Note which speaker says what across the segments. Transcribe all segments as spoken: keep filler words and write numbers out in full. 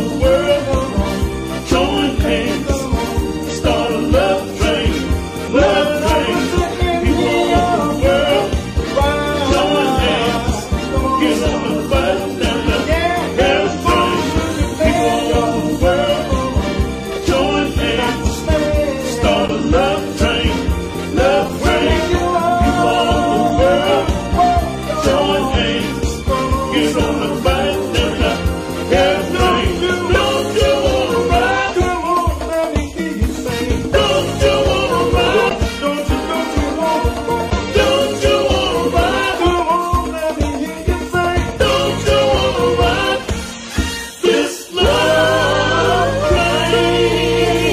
Speaker 1: the world, join hands, start a love train, love train. People all over the world, join hands, get on the bus and the airplane. People all over the world, join hands, start a love train, love train. People all over the world, join hands, get on the bus and the airplane. Don't you wanna ride? Come on, let me hear you say. Don't you wanna ride? Don't you, don't you wanna ride? Don't you wanna ride? Come on, let me hear you say. Don't you wanna ride this love train?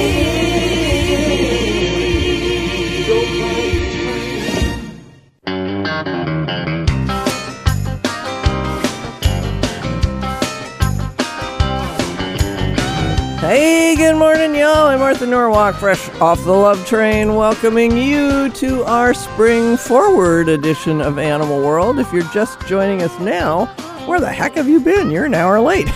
Speaker 2: Hey, good morning, y'all. I'm Martha Norwalk, fresh off the Love Train, welcoming you to our Spring Forward edition of Animal World. If you're just joining us now, where the heck have you been? You're an hour late.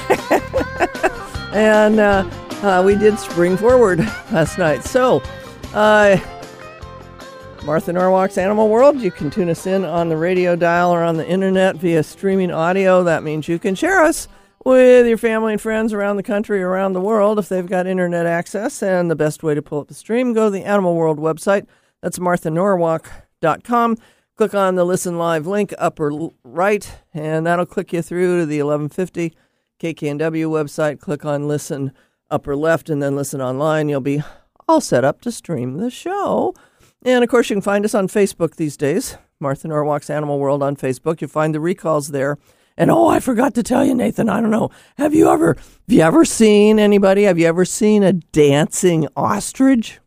Speaker 2: and uh, uh, we did Spring Forward last night. So, uh, Martha Norwalk's Animal World, you can tune us in on the radio dial or on the internet via streaming audio. That means you can share us with your family and friends around the country, around the world, if they've got internet access. And the best way to pull up the stream, go to the Animal World website. That's martha norwalk dot com. Click on the Listen Live link, upper l- right, and that'll click you through to the eleven fifty K K N W website. Click on Listen, upper left, and then Listen Online. You'll be all set up to stream the show. And, of course, you can find us on Facebook these days, Martha Norwalk's Animal World on Facebook. You'll find the recalls there. And, oh, I forgot to tell you, Nathan, I don't know. Have you ever, have you ever seen anybody, have you ever seen a dancing ostrich?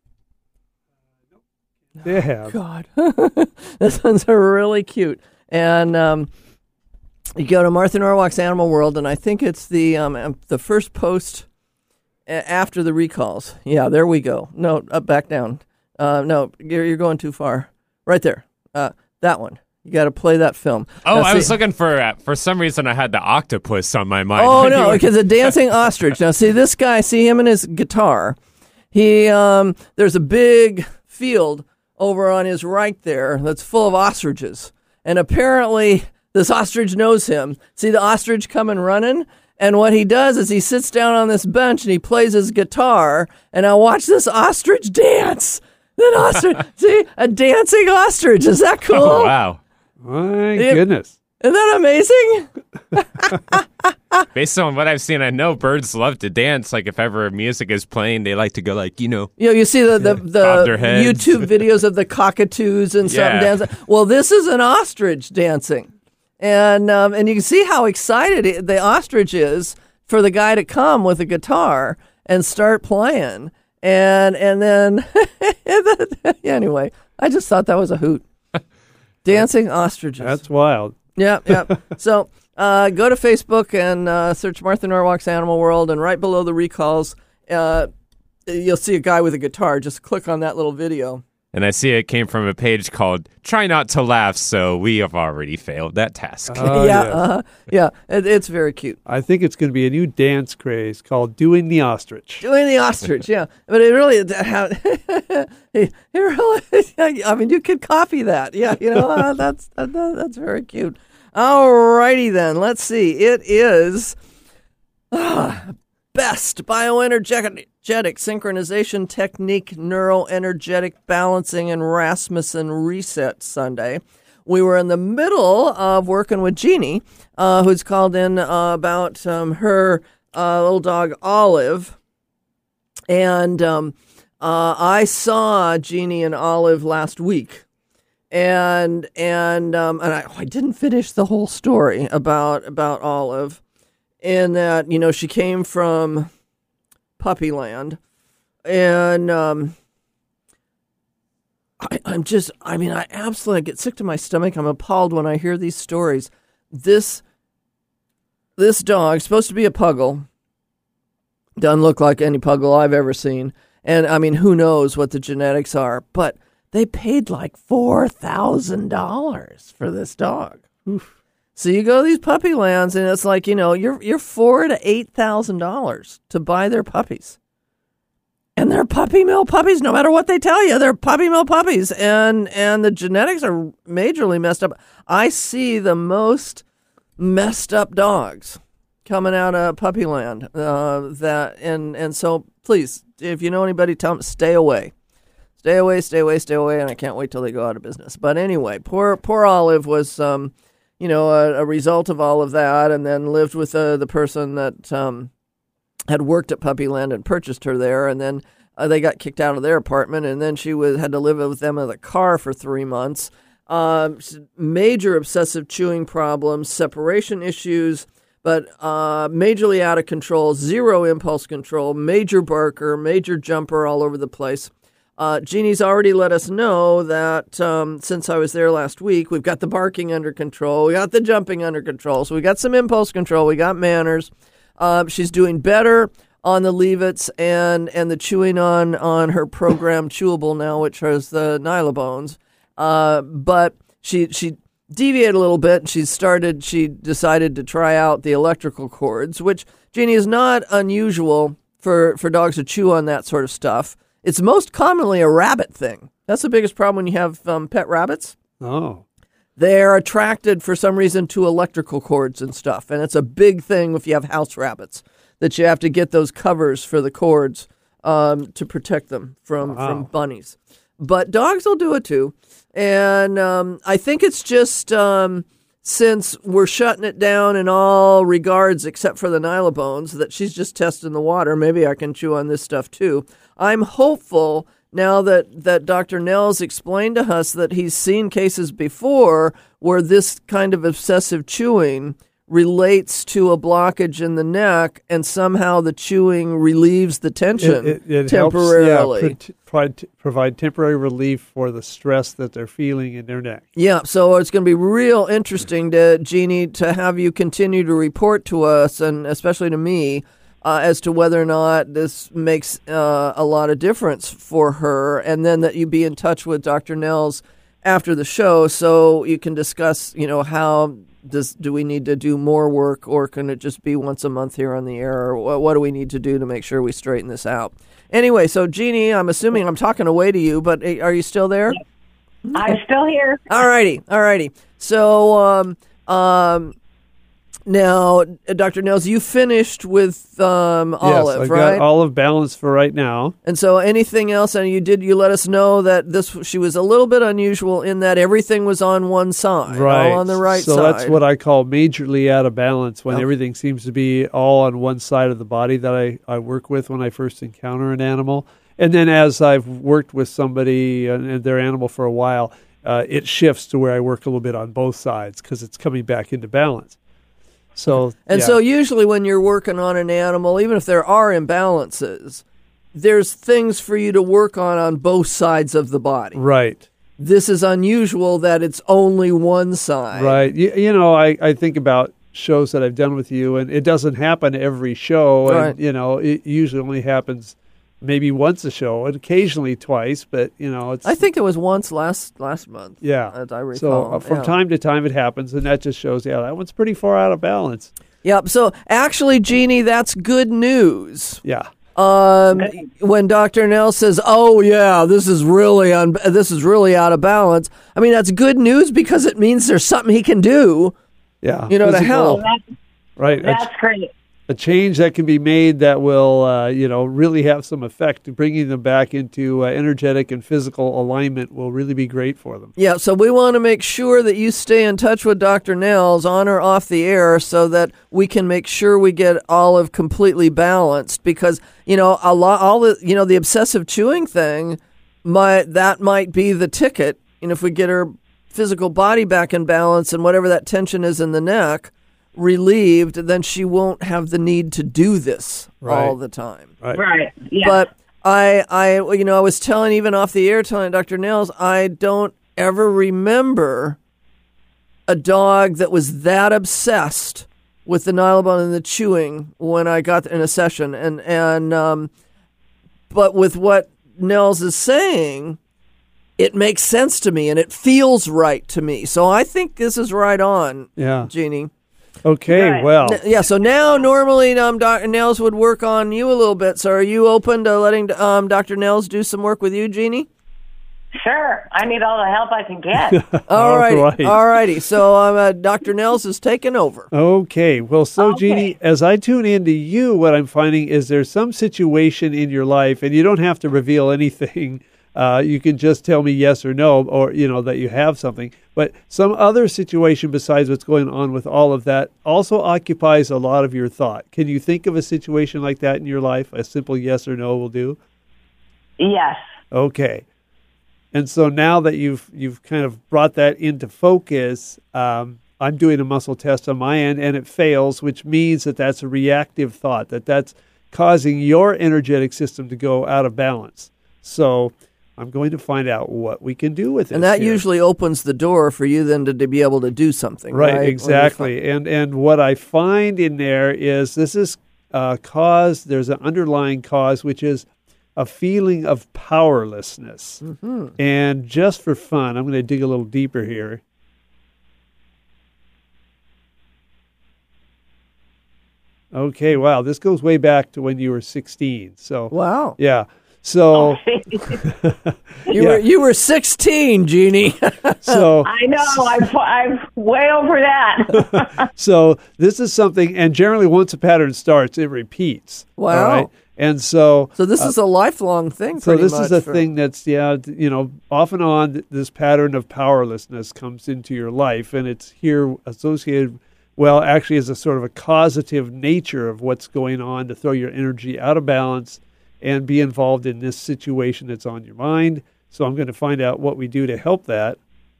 Speaker 3: They have.
Speaker 2: God. This one's really cute. And um, you go to Martha Norwalk's Animal World, and I think it's the um, the first post after the recalls. Yeah, there we go. No, up, back down. Uh, no, you're, you're going too far. Right there. Uh, that one. You got to play that film.
Speaker 4: Oh,
Speaker 2: now,
Speaker 4: I
Speaker 2: see,
Speaker 4: was looking for, uh, for some reason I had the octopus on my mind.
Speaker 2: Oh, no, because a dancing ostrich. Now, see, this guy, see him and his guitar. He, um, there's a big field over on his right there that's full of ostriches. And apparently this ostrich knows him. See the ostrich coming running? And what he does is he sits down on this bench and he plays his guitar. And I watch this ostrich dance. That ostrich, see, a dancing ostrich. Is that cool?
Speaker 4: Oh, wow.
Speaker 3: My
Speaker 2: Yeah.
Speaker 3: goodness.
Speaker 2: Isn't that amazing?
Speaker 4: Based on what I've seen, I know birds love to dance. Like if ever music is playing, they like to go like, you know.
Speaker 2: You know, you see the, the, the
Speaker 4: Bob their heads.
Speaker 2: YouTube videos of the cockatoos and something
Speaker 4: Yeah.
Speaker 2: dancing. Well, this is an ostrich dancing. And um, and you can see how excited it- the ostrich is for the guy to come with a guitar and start playing. And and then, anyway, I just thought that was a hoot. Dancing ostriches.
Speaker 3: That's wild.
Speaker 2: Yeah, yeah. So uh, go to Facebook and uh, search Martha Norwalk's Animal World, and right below the recalls, uh, you'll see a guy with a guitar. Just click on that little video.
Speaker 4: And I see it came from a page called Try Not to Laugh, so we have already failed that task.
Speaker 3: Oh,
Speaker 2: yeah,
Speaker 3: yes.
Speaker 2: uh-huh. yeah. It, it's very cute.
Speaker 3: I think it's going to be a new dance craze called Doing the Ostrich.
Speaker 2: Doing the ostrich, yeah. But it really, it really, I mean, you could copy that. Yeah, you know, uh, that's that, that's very cute. All righty then. Let's see. It is uh, best bioenergetic synchronization technique, neuroenergetic balancing, and Rasmussen reset Sunday. We were in the middle of working with Jeannie, uh, who's called in uh, about um, her uh, little dog Olive. And um, uh, I saw Jeannie and Olive last week. And and um, and I, I didn't finish the whole story about about Olive, in that, you know, she came from Puppyland, and um, I, I'm just, I mean, I absolutely get sick to my stomach. I'm appalled when I hear these stories. This this dog, supposed to be a puggle, doesn't look like any puggle I've ever seen, and I mean, who knows what the genetics are, but they paid like four thousand dollars for this dog. Oof. So you go to these puppy lands, and it's like, you know, you're you're four to eight thousand dollars to buy their puppies, and they're puppy mill puppies. No matter what they tell you, they're puppy mill puppies, and and the genetics are majorly messed up. I see the most messed up dogs coming out of puppy land. Uh, that and and so please, if you know anybody, tell them stay away. Stay away, stay away, stay away, and I can't wait till they go out of business. But anyway, poor poor Olive was, um, you know, a, a result of all of that, and then lived with uh, the person that um, had worked at Puppyland and purchased her there, and then uh, they got kicked out of their apartment, and then she was had to live with them in the car for three months. Um, major obsessive chewing problems, separation issues, but uh, majorly out of control, zero impulse control, major barker, major jumper all over the place. Uh, Jeannie's already let us know that um, since I was there last week, we've got the barking under control, we got the jumping under control, so we got some impulse control, we got manners. Uh, she's doing better on the Leave-Its and and the chewing on on her program chewable now, which has the Nylabones. Uh, but she she deviated a little bit. She started. She decided to try out the electrical cords, which Jeannie is not unusual for for dogs to chew on that sort of stuff. It's most commonly a rabbit thing. That's the biggest problem when you have um, pet rabbits.
Speaker 3: Oh.
Speaker 2: They're attracted for some reason to electrical cords and stuff. And it's a big thing if you have house rabbits, that you have to get those covers for the cords um, to protect them from,
Speaker 3: Wow.
Speaker 2: from bunnies. But dogs will do it too. And um, I think it's just um, since we're shutting it down in all regards except for the Nylabones, that she's just testing the water. Maybe I can chew on this stuff too. I'm hopeful now that, that Doctor Nels explained to us that he's seen cases before where this kind of obsessive chewing relates to a blockage in the neck, and somehow the chewing relieves the tension
Speaker 3: It, it, it
Speaker 2: temporarily.
Speaker 3: helps, yeah, pro- provide, provide temporary relief for the stress that they're feeling in their neck.
Speaker 2: Yeah, so it's going to be real interesting, to Jeannie, to have you continue to report to us, and especially to me, Uh, as to whether or not this makes uh, a lot of difference for her, and then that you be in touch with Doctor Nels after the show so you can discuss, you know, how does do we need to do more work, or can it just be once a month here on the air, or what, what do we need to do to make sure we straighten this out? Anyway, so Jeannie, I'm assuming I'm talking away to you, but are you still there?
Speaker 5: I'm still here.
Speaker 2: All righty, all righty. So, um, um, now, Doctor Nels, you finished with um, Olive,
Speaker 3: yes, I
Speaker 2: right?
Speaker 3: got Olive balanced for right now.
Speaker 2: And so, anything else? And you did you let us know that this she was a little bit unusual in that everything was on one side,
Speaker 3: Right.
Speaker 2: all on the right
Speaker 3: so
Speaker 2: side.
Speaker 3: that's what I call majorly out of balance, when
Speaker 2: Yep.
Speaker 3: everything seems to be all on one side of the body that I, I work with when I first encounter an animal. And then as I've worked with somebody and, and their animal for a while, uh, it shifts to where I work a little bit on both sides because it's coming back into balance. So
Speaker 2: And
Speaker 3: yeah.
Speaker 2: so, usually, when you're working on an animal, even if there are imbalances, there's things for you to work on on both sides of the body.
Speaker 3: Right.
Speaker 2: This is unusual that it's only one side.
Speaker 3: Right. You, you know, I, I think about shows that I've done with you, and it doesn't happen every show. And,
Speaker 2: Right.
Speaker 3: you know, it usually only happens maybe once a show, and occasionally twice. But, you know, it's.
Speaker 2: I think it was once last last month.
Speaker 3: Yeah.
Speaker 2: as I recall.
Speaker 3: So uh, from
Speaker 2: Yeah.
Speaker 3: time to time it happens, and that just shows, yeah, that one's pretty far out of balance.
Speaker 2: Yep. So actually, Jeannie, that's good news.
Speaker 3: Yeah.
Speaker 2: Um, when Doctor Nell says, "Oh yeah, this is really un- this is really out of balance," I mean that's good news because it means there's something he can do,
Speaker 3: Yeah.
Speaker 2: you know, to
Speaker 3: Physical-
Speaker 2: help.
Speaker 5: That's,
Speaker 3: Right. A,
Speaker 5: that's great.
Speaker 3: a change that can be made that will, uh, you know, really have some effect. Bringing them back into uh, energetic and physical alignment will really be great for them.
Speaker 2: Yeah. So we want to make sure that you stay in touch with Doctor Nels on or off the air, so that we can make sure we get Olive completely balanced. Because you know, a lot, all the you know, the obsessive chewing thing, might that might be the ticket. And if we get her physical body back in balance and whatever that tension is in the neck relieved, then she won't have the need to do this
Speaker 3: Right.
Speaker 2: all the time.
Speaker 3: Right.
Speaker 5: Right. Yeah.
Speaker 2: But I, I, you know, I was telling, even off the air, telling Doctor Nels, I don't ever remember a dog that was that obsessed with the Nylabone and the chewing when I got in a session. And, and, um, but with what Nels is saying, it makes sense to me and it feels right to me. So I think this is right on,
Speaker 3: Yeah.
Speaker 2: Jeannie.
Speaker 3: Okay,
Speaker 5: Right.
Speaker 3: well,
Speaker 2: Yeah, so now normally um, Doctor Nels would work on you a little bit. So are you open to letting um, Doctor Nels do some work with you, Jeannie?
Speaker 5: Sure. I need all the help I can get.
Speaker 2: All righty.
Speaker 3: right.
Speaker 2: All righty. So um, uh, Doctor Nels is taking over.
Speaker 3: Okay. Well, so
Speaker 5: Okay.
Speaker 3: Jeannie, as I tune into you, what I'm finding is there's some situation in your life, and you don't have to reveal anything. Uh, you can just tell me yes or no, or you know that you have something. But some other situation besides what's going on with all of that also occupies a lot of your thought. Can you think of a situation like that in your life? A simple yes or no will do.
Speaker 5: Yes.
Speaker 3: Okay. And so now that you've you've kind of brought that into focus, um, I'm doing a muscle test on my end, and it fails, which means that that's a reactive thought, that that's causing your energetic system to go out of balance. So I'm going to find out what we can do with it.
Speaker 2: And that usually opens the door for you then to, to be able to do something, right?
Speaker 3: Right,
Speaker 2: When you
Speaker 3: exactly. And and what I find in there is this is uh, cause, there's an underlying cause, which is a feeling of powerlessness.
Speaker 2: Mm-hmm.
Speaker 3: And just for fun, I'm going to dig a little deeper here. Okay, wow, this goes way back to when you were sixteen. So,
Speaker 2: Wow.
Speaker 3: yeah. So,
Speaker 2: You
Speaker 3: Yeah.
Speaker 2: were you were sixteen, Jeannie.
Speaker 3: so,
Speaker 5: I know. I'm, I'm way over that.
Speaker 3: so this is something, and generally once a pattern starts, it repeats.
Speaker 2: Wow.
Speaker 3: All right? And so,
Speaker 2: So this is a lifelong thing.
Speaker 3: So
Speaker 2: pretty
Speaker 3: this
Speaker 2: much
Speaker 3: is a
Speaker 2: for-
Speaker 3: thing that's, yeah, d- you know, off and on, th- this pattern of powerlessness comes into your life, and it's here associated, well, actually as a sort of a causative nature of what's going on to throw your energy out of balance and be involved in this situation that's on your mind. So I'm going to find out what we do to help that.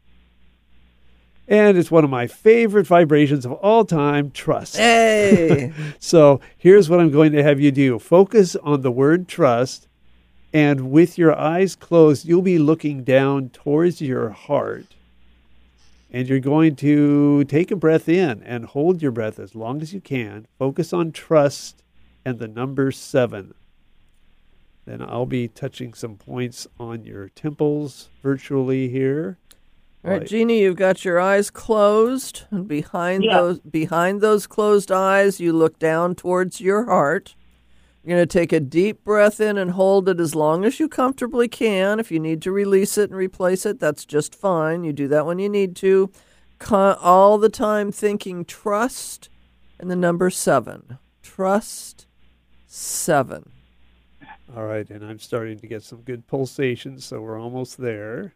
Speaker 3: And it's one of my favorite vibrations of all time, trust.
Speaker 2: Hey.
Speaker 3: So here's what I'm going to have you do. Focus on the word trust, and with your eyes closed, you'll be looking down towards your heart. And you're going to take a breath in and hold your breath as long as you can. Focus on trust and the number seven. Then I'll be touching some points on your temples virtually here.
Speaker 2: All right,
Speaker 3: Right.
Speaker 2: Jeannie, you've got your eyes closed, and behind
Speaker 5: Yeah.
Speaker 2: those behind those closed eyes, you look down towards your heart. You're going to take a deep breath in and hold it as long as you comfortably can. If you need to release it and replace it, that's just fine. You do that when you need to. Con- all the time thinking trust and the number seven. Trust seven.
Speaker 3: All right, and I'm starting to get some good pulsations, so we're almost there.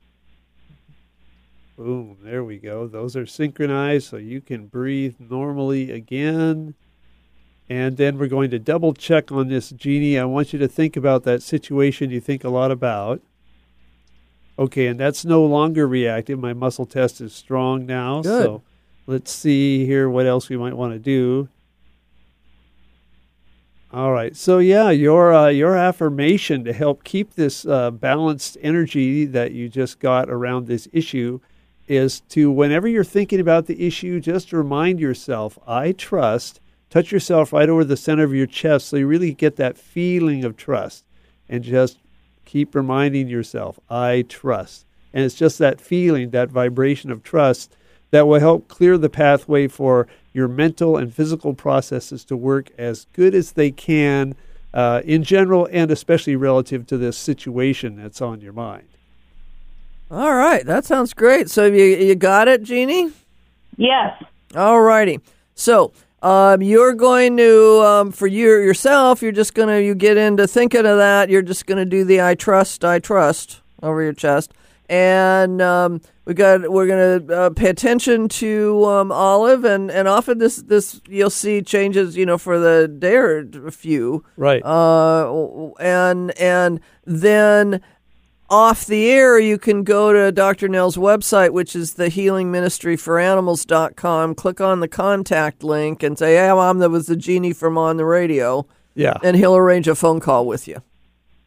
Speaker 3: Boom, there we go. Those are synchronized, so you can breathe normally again. And then we're going to double check on this, Jeannie. I want you to think about that situation you think a lot about. Okay, and that's no longer reactive. My muscle test is strong now.
Speaker 2: Good.
Speaker 3: So let's see here what else we might want to do. All right. So yeah, your uh, your affirmation to help keep this uh, balanced energy that you just got around this issue is to, whenever you're thinking about the issue, just remind yourself, I trust. Touch yourself right over the center of your chest so you really get that feeling of trust, and just keep reminding yourself, I trust. And it's just that feeling, that vibration of trust, that will help clear the pathway for your mental and physical processes to work as good as they can uh, in general, and especially relative to this situation that's on your mind.
Speaker 2: All right, that sounds great. So you you got it, Jeannie?
Speaker 5: Yes.
Speaker 2: All righty. So um, you're going to, um, for you yourself, you're just going to, you get into thinking of that, you're just going to do the I trust, I trust over your chest. And um, we got, we're going to uh, pay attention to um, Olive, and, and often this, this you'll see changes, you know, for the day or a few.
Speaker 3: Right.
Speaker 2: Uh, and and then off the air, you can go to Doctor Nell's website, which is the healing ministry for animals dot com. Click on the contact link and say, hey, Mom, that was the Jeannie from On the Radio.
Speaker 3: Yeah.
Speaker 2: And he'll arrange a phone call with you.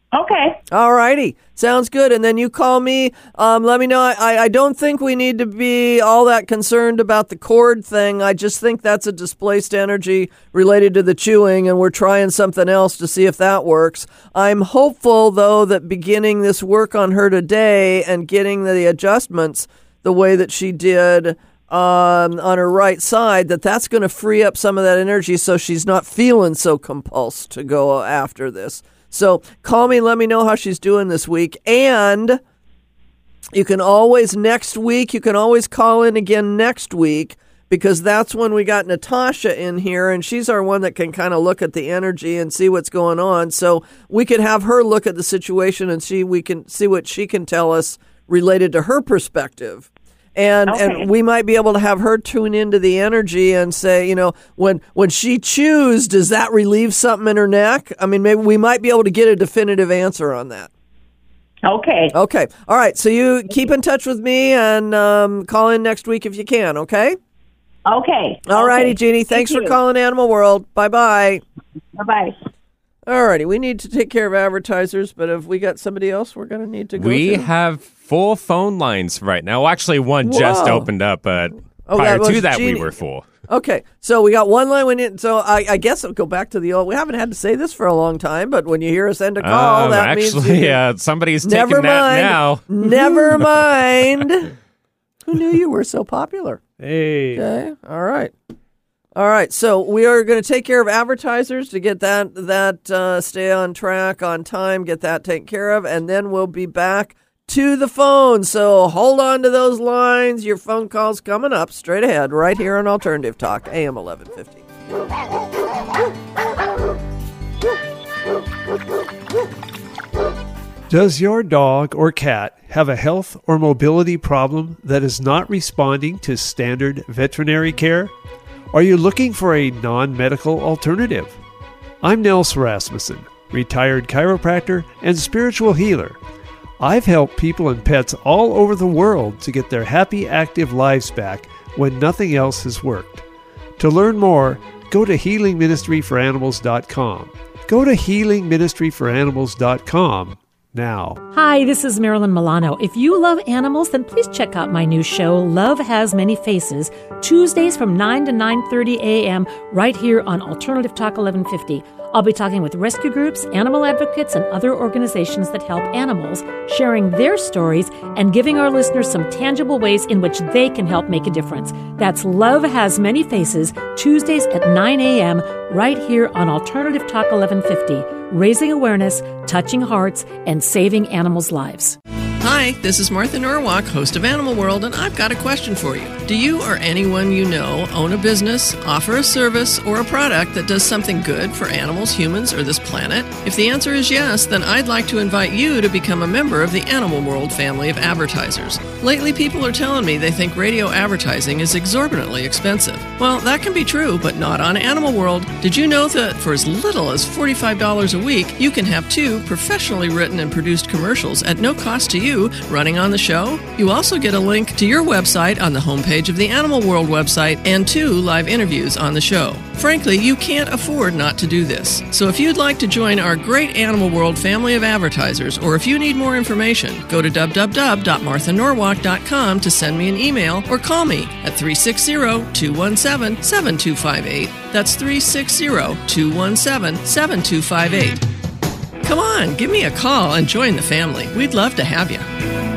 Speaker 5: Okay.
Speaker 2: All righty. Sounds good. And then you call me. Um, let me know. I, I don't think we need to be all that concerned about the cord thing. I just think that's a displaced energy related to the chewing, and we're trying something else to see if that works. I'm hopeful, though, that beginning this work on her today and getting the adjustments the way that she did um, on her right side, that that's going to free up some of that energy so she's not feeling so compulsed to go after this. So call me, let me know how she's doing this week. And you can always, next week, you can always call in again next week, because that's when we got Natasha in here, and she's our one that can kind of look at the energy and see what's going on. So we could have her look at the situation and see we can see what she can tell us related to her perspective. And
Speaker 5: Okay.
Speaker 2: and we might be able to have her tune into the energy and say, you know, when when she chews, does that relieve something in her neck? I mean, maybe we might be able to get a definitive answer on that.
Speaker 5: Okay.
Speaker 2: Okay. All right. So you keep in touch with me and um, call in next week if you can, okay?
Speaker 5: Okay.
Speaker 2: All righty,
Speaker 5: Okay.
Speaker 2: Jeannie. Thanks
Speaker 5: Thank
Speaker 2: for
Speaker 5: you.
Speaker 2: calling Animal World. Bye-bye.
Speaker 5: Bye-bye.
Speaker 2: All righty. We need to take care of advertisers, but if we got somebody else we're going to need to go
Speaker 4: We
Speaker 2: to.
Speaker 4: have full phone lines right now. Well, actually, one just
Speaker 2: Whoa.
Speaker 4: opened up, but
Speaker 2: Oh,
Speaker 4: prior
Speaker 2: that
Speaker 4: to
Speaker 2: was
Speaker 4: that,
Speaker 2: Jeannie.
Speaker 4: we were full.
Speaker 2: Okay, so we got one line. We need, so I, I guess I'll go back to the old. We haven't had to say this for a long time, but when you hear us end a call,
Speaker 4: Um,
Speaker 2: that means
Speaker 4: actually,
Speaker 2: you-
Speaker 4: yeah, somebody's
Speaker 2: never
Speaker 4: taking that
Speaker 2: mind.
Speaker 4: now.
Speaker 2: Never mind. Who knew you were so popular?
Speaker 3: Hey.
Speaker 2: Okay, all right, all right. So we are going to take care of advertisers to get that that uh, stay on track, on time, get that taken care of, and then we'll be back to the phone. So hold on to those lines. Your phone call's coming up straight ahead right here on Alternative Talk, A M eleven fifty.
Speaker 3: Does your dog or cat have a health or mobility problem that is not responding to standard veterinary care? Are you looking for a non-medical alternative? I'm Nels Rasmussen, retired chiropractor and spiritual healer. I've helped people and pets all over the world to get their happy, active lives back when nothing else has worked. To learn more, go to healing ministry for animals dot com. Go to healing ministry for animals dot com now.
Speaker 6: Hi, this is Marilyn Milano. If you love animals, then please check out my new show, Love Has Many Faces, Tuesdays from nine to nine thirty a.m. right here on Alternative Talk eleven fifty. I'll be talking with rescue groups, animal advocates, and other organizations that help animals, sharing their stories and giving our listeners some tangible ways in which they can help make a difference. That's Love Has Many Faces, Tuesdays at nine a.m. right here on Alternative Talk eleven fifty, raising awareness, touching hearts, and saving animals' lives.
Speaker 2: Hi, this is Martha Norwalk, host of Animal World, and I've got a question for you. Do you or anyone you know own a business, offer a service, or a product that does something good for animals, humans, or this planet? If the answer is yes, then I'd like to invite you to become a member of the Animal World family of advertisers. Lately, people are telling me they think radio advertising is exorbitantly expensive. Well, that can be true, but not on Animal World. Did you know that for as little as forty-five dollars a week, you can have two professionally written and produced commercials at no cost to you running on the show? You also get a link to your website on the homepage of the Animal World website and two live interviews on the show. Frankly, you can't afford not to do this. So if you'd like to join our great Animal World family of advertisers, or if you need more information, go to w w w dot martha norwalk dot com to send me an email or call me at three six zero, two one seven, seven two five eight. That's three six zero, two one seven, seven two five eight. Come on, give me a call and join the family. We'd love to have you.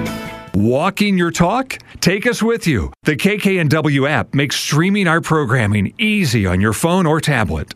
Speaker 7: Walking your talk? Take us with you. The K K N W app makes streaming our programming easy on your phone or tablet.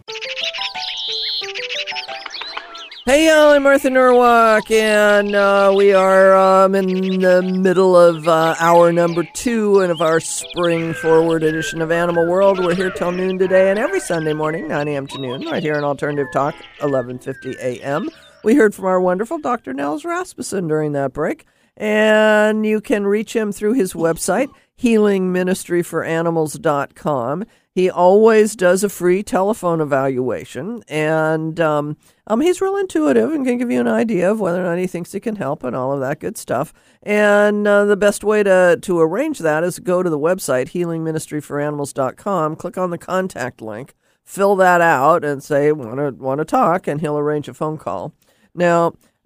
Speaker 2: Hey, y'all, I'm Martha Norwalk, and uh, we are um, in the middle of uh, hour number two of our spring forward edition of Animal World. We're here till noon today, and every Sunday morning, nine a.m. to noon, right here on Alternative Talk, eleven fifty a.m. We heard from our wonderful Doctor Nels Rasmussen during that break, and you can reach him through his website, healing ministry for animals dot com. He always does a free telephone evaluation, and um, um, he's real intuitive and can give you an idea of whether or not he thinks he can help and all of that good stuff. And uh, the best way to, to arrange that is go to the website, healing ministry for animals dot com, click on the contact link, fill that out, and say, want to want to talk, and he'll arrange a phone call. Now,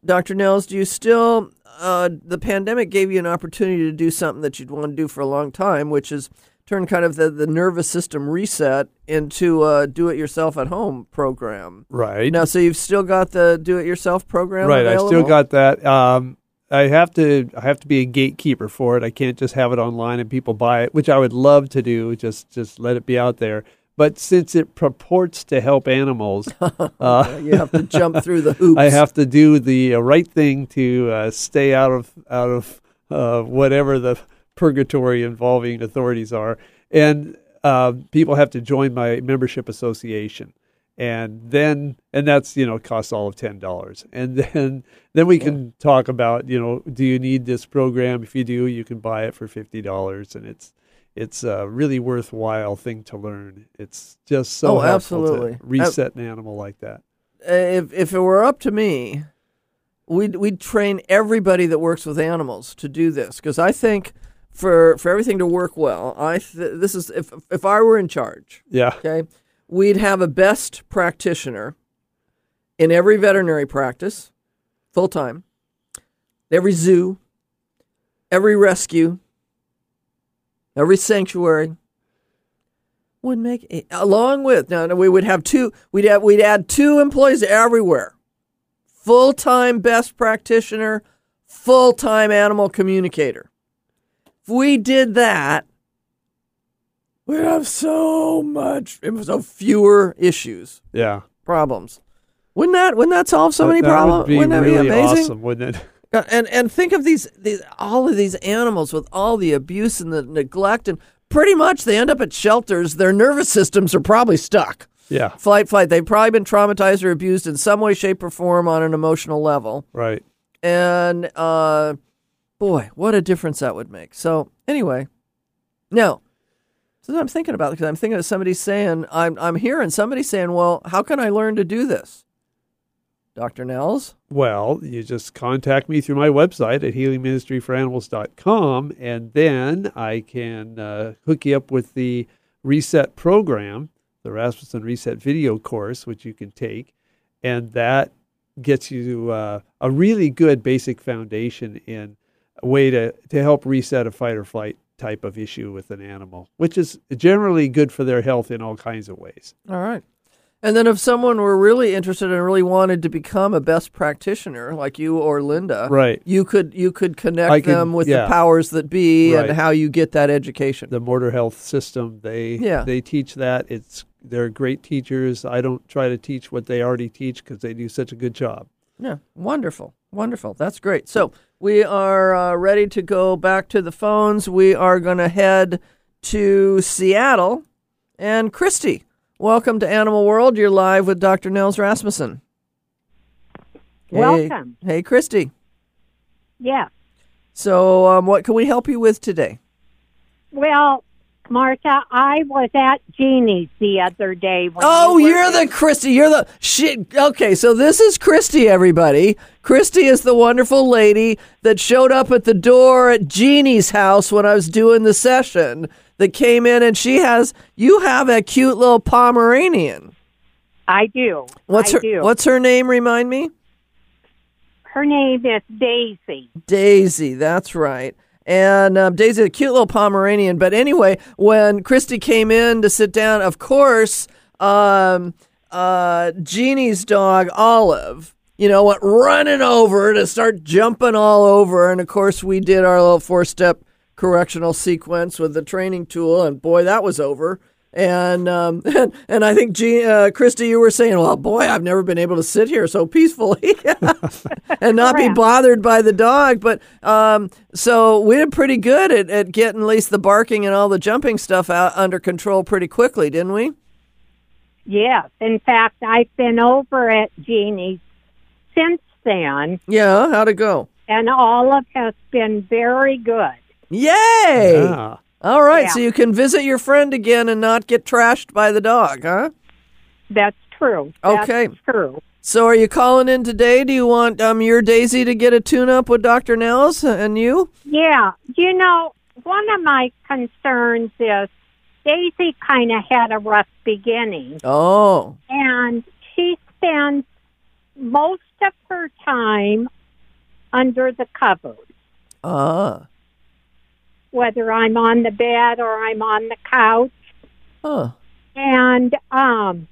Speaker 2: Doctor Nels, do you still, uh, the pandemic gave you an opportunity to do something that you'd want to do for a long time, which is turn kind of the, the nervous system reset into a do-it-yourself at home program.
Speaker 3: Right.
Speaker 2: Now, so you've still got the do-it-yourself program
Speaker 3: Right,
Speaker 2: available?
Speaker 3: I still got that. Um, I have to I have to be a gatekeeper for it. I can't just have it online and people buy it, which I would love to do, just just let it be out there. But since it purports to help animals, uh,
Speaker 2: you have to jump through the hoops.
Speaker 3: I have to do the uh, right thing to uh, stay out of out of uh, whatever the purgatory involving authorities are, and uh, people have to join my membership association, and then and that's you know costs all of ten dollars, and then then we can yeah. talk about you know do you need this program? If you do, you can buy it for fifty dollars, and it's. It's a really worthwhile thing to learn. It's just so
Speaker 2: oh,
Speaker 3: helpful
Speaker 2: absolutely.
Speaker 3: to reset an animal like that.
Speaker 2: If if it were up to me, we'd we'd train everybody that works with animals to do this, because I think for for everything to work well, I th- this is if if I were in charge.
Speaker 3: Yeah.
Speaker 2: Okay, we'd have a best practitioner in every veterinary practice, full time, every zoo, every rescue. Every sanctuary would make a, along with now we would have two we'd have we'd add two employees everywhere. Full-time best practitioner, full-time animal communicator. If we did that, we'd have so much so fewer issues.
Speaker 3: Yeah.
Speaker 2: Problems. Wouldn't that wouldn't that solve so
Speaker 3: that,
Speaker 2: many
Speaker 3: that
Speaker 2: problems?
Speaker 3: Would be
Speaker 2: Wouldn't that
Speaker 3: really
Speaker 2: be amazing?
Speaker 3: Awesome, wouldn't it?
Speaker 2: And and think of these these all of these animals with all the abuse and the neglect, and pretty much they end up at shelters. Their nervous systems are probably stuck.
Speaker 3: Yeah.
Speaker 2: Flight, flight. They've probably been traumatized or abused in some way, shape, or form on an emotional level.
Speaker 3: Right.
Speaker 2: And uh, boy, what a difference that would make. So anyway, now, so I'm thinking about it because I'm thinking of somebody saying, I'm I'm hearing somebody saying, well, how can I learn to do this? Doctor Nels?
Speaker 3: Well, you just contact me through my website at healing ministry for animals dot com, and then I can uh, hook you up with the Reset program, the Rasmussen Reset video course, which you can take, and that gets you uh, a really good basic foundation in a way to, to help reset a fight or flight type of issue with an animal, which is generally good for their health in all kinds of ways.
Speaker 2: All right. And then if someone were really interested and really wanted to become a best practitioner, like you or Linda,
Speaker 3: right.
Speaker 2: you could you could connect
Speaker 3: I could,
Speaker 2: them with
Speaker 3: yeah.
Speaker 2: the powers that be
Speaker 3: right.
Speaker 2: and how you get that education.
Speaker 3: The Mortar Health System, they
Speaker 2: yeah.
Speaker 3: they teach that. It's they're great teachers. I don't try to teach what they already teach because they do such a good job.
Speaker 2: Yeah, wonderful, wonderful. That's great. So we are uh, ready to go back to the phones. We are going to head to Seattle. And Christy, welcome to Animal World. You're live with Doctor Nels Rasmussen. Hey,
Speaker 8: Welcome.
Speaker 2: Hey, Christy.
Speaker 8: Yeah.
Speaker 2: So um, what can we help you with today?
Speaker 8: Well, Martha, I was at Jeannie's the other day. When
Speaker 2: Oh,
Speaker 8: you were
Speaker 2: you're the Christy. You're the shit. Okay, so this is Christy, everybody. Christy is the wonderful lady that showed up at the door at Jeannie's house when I was doing the session. That came in, and she has. You have a cute little Pomeranian.
Speaker 8: I do.
Speaker 2: What's
Speaker 8: I
Speaker 2: her
Speaker 8: do.
Speaker 2: What's her name? Remind me.
Speaker 8: Her name is Daisy.
Speaker 2: Daisy. That's right. And um, Daisy, a cute little Pomeranian. But anyway, when Christy came in to sit down, of course, um, uh, Jeannie's dog, Olive, you know, went running over to start jumping all over. And, of course, we did our little four-step correctional sequence with the training tool. And, boy, that was over. And um, and, and I think, Jean, uh, Christy, you were saying, well, boy, I've never been able to sit here so peacefully and not be bothered by the dog. But um, so we did pretty good at, at getting at least the barking and all the jumping stuff out under control pretty quickly, didn't we?
Speaker 8: Yes. In fact, I've been over at Jeannie's since then.
Speaker 2: Yeah, how'd it go?
Speaker 8: And Olive has been very good.
Speaker 2: Yay!
Speaker 3: Yeah.
Speaker 2: All right,
Speaker 8: Yeah.
Speaker 2: so you can visit your friend again and not get trashed by the dog, huh?
Speaker 8: That's true.
Speaker 2: Okay.
Speaker 8: That's true.
Speaker 2: So are you calling in today? Do you want um, your Daisy to get a tune-up with Doctor Nels and you?
Speaker 8: Yeah. You know, one of my concerns is Daisy kind of had a rough beginning.
Speaker 2: Oh.
Speaker 8: And she spends most of her time under the covers,
Speaker 2: Ah.
Speaker 8: whether I'm on the bed or I'm on the couch.
Speaker 2: Huh.
Speaker 8: And um,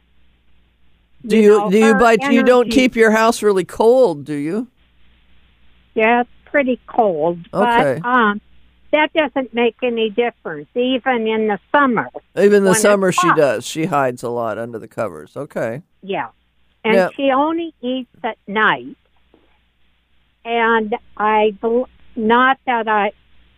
Speaker 2: Do you,
Speaker 8: know,
Speaker 2: do you
Speaker 8: her
Speaker 2: by you don't
Speaker 8: energy-
Speaker 2: keep your house really cold, do you?
Speaker 8: Yeah, it's pretty cold,
Speaker 2: Okay.
Speaker 8: but um, that doesn't make any difference, even in the summer.
Speaker 2: Even in the
Speaker 8: When it's
Speaker 2: summer she
Speaker 8: hot.
Speaker 2: does. She hides a lot under the covers. Okay.
Speaker 8: Yeah. And
Speaker 2: Yeah.
Speaker 8: she only eats at night. And I, bel- not that I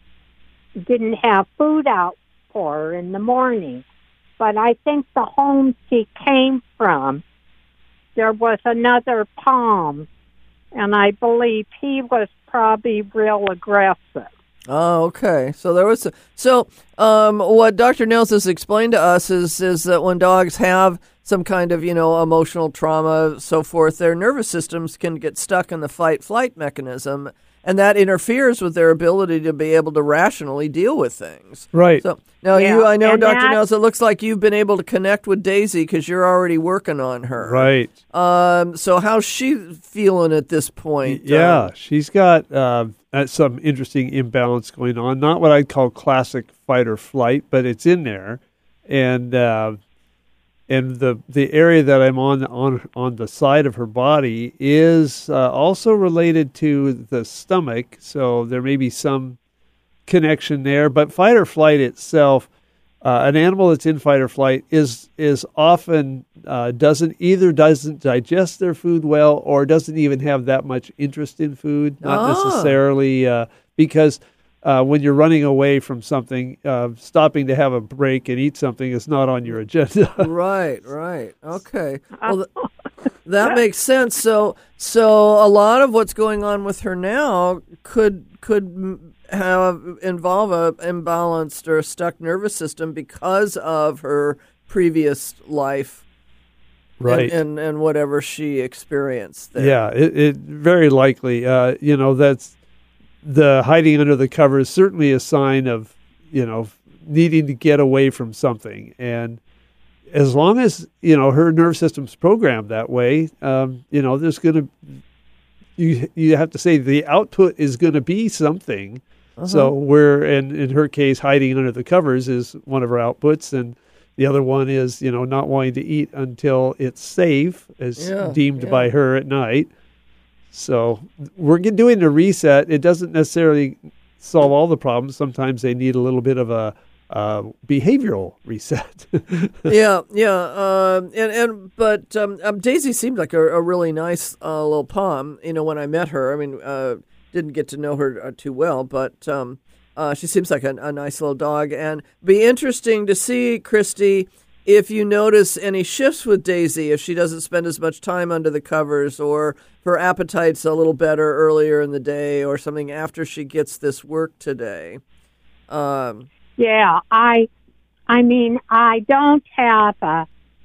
Speaker 8: didn't have food out for her in the morning, but I think the home she came from, there was another Palm, and I believe he was probably real aggressive.
Speaker 2: Oh, okay. So there was a, so um, what Doctor Nels has explained to us is is that when dogs have some kind of, you know, emotional trauma, so forth, their nervous systems can get stuck in the fight-flight mechanism, and that interferes with their ability to be able to rationally deal with things.
Speaker 3: Right.
Speaker 2: So now
Speaker 8: Yeah,
Speaker 2: you, I know,
Speaker 8: and
Speaker 2: Doctor
Speaker 8: that-
Speaker 2: Nels, it looks like you've been able to connect with Daisy because you're already working on her.
Speaker 3: Right.
Speaker 2: Um. So how's she feeling at this point?
Speaker 3: Yeah,
Speaker 2: Um,
Speaker 3: she's got uh, uh, some interesting imbalance going on. Not what I'd call classic fight or flight, but it's in there, and uh, and the the area that I'm on on on the side of her body is uh, also related to the stomach. So there may be some connection there, but fight or flight itself. Uh, an animal that's in fight or flight is is often uh, doesn't either doesn't digest their food well or doesn't even have that much interest in food. Not
Speaker 2: Ah.
Speaker 3: necessarily uh, because uh, when you're running away from something, uh, stopping to have a break and eat something is not on your agenda.
Speaker 2: Right, right. Okay. Well, th- that makes sense. So, so a lot of what's going on with her now could could m- have involve a imbalanced or stuck nervous system because of her previous life,
Speaker 3: Right.
Speaker 2: And and, and whatever she experienced there.
Speaker 3: Yeah, it, it very likely. Uh, you know, that's the hiding under the covers certainly a sign of, you know, needing to get away from something. And as long as, you know, her nerve system's programmed that way, um, you know, there's going to, you you have to say the output is going to be something.
Speaker 2: Uh-huh.
Speaker 3: So we're, in, in her case, hiding under the covers is one of her outputs. And the other one is, you know, not wanting to eat until it's safe, as
Speaker 2: Yeah,
Speaker 3: deemed
Speaker 2: yeah.
Speaker 3: by her at night. So we're get- doing a reset. It doesn't necessarily solve all the problems. Sometimes they need a little bit of a uh, behavioral reset.
Speaker 2: yeah, yeah, um, and and but um, um, Daisy seemed like a, a really nice uh, little pom. You know, when I met her, I mean, uh, didn't get to know her uh, too well, but um, uh, she seems like a, a nice little dog. And be interesting to see, Christy, if you notice any shifts with Daisy, if she doesn't spend as much time under the covers, or her appetite's a little better earlier in the day, or something after she gets this work today. Um,
Speaker 8: Yeah, I, I mean, I don't have a,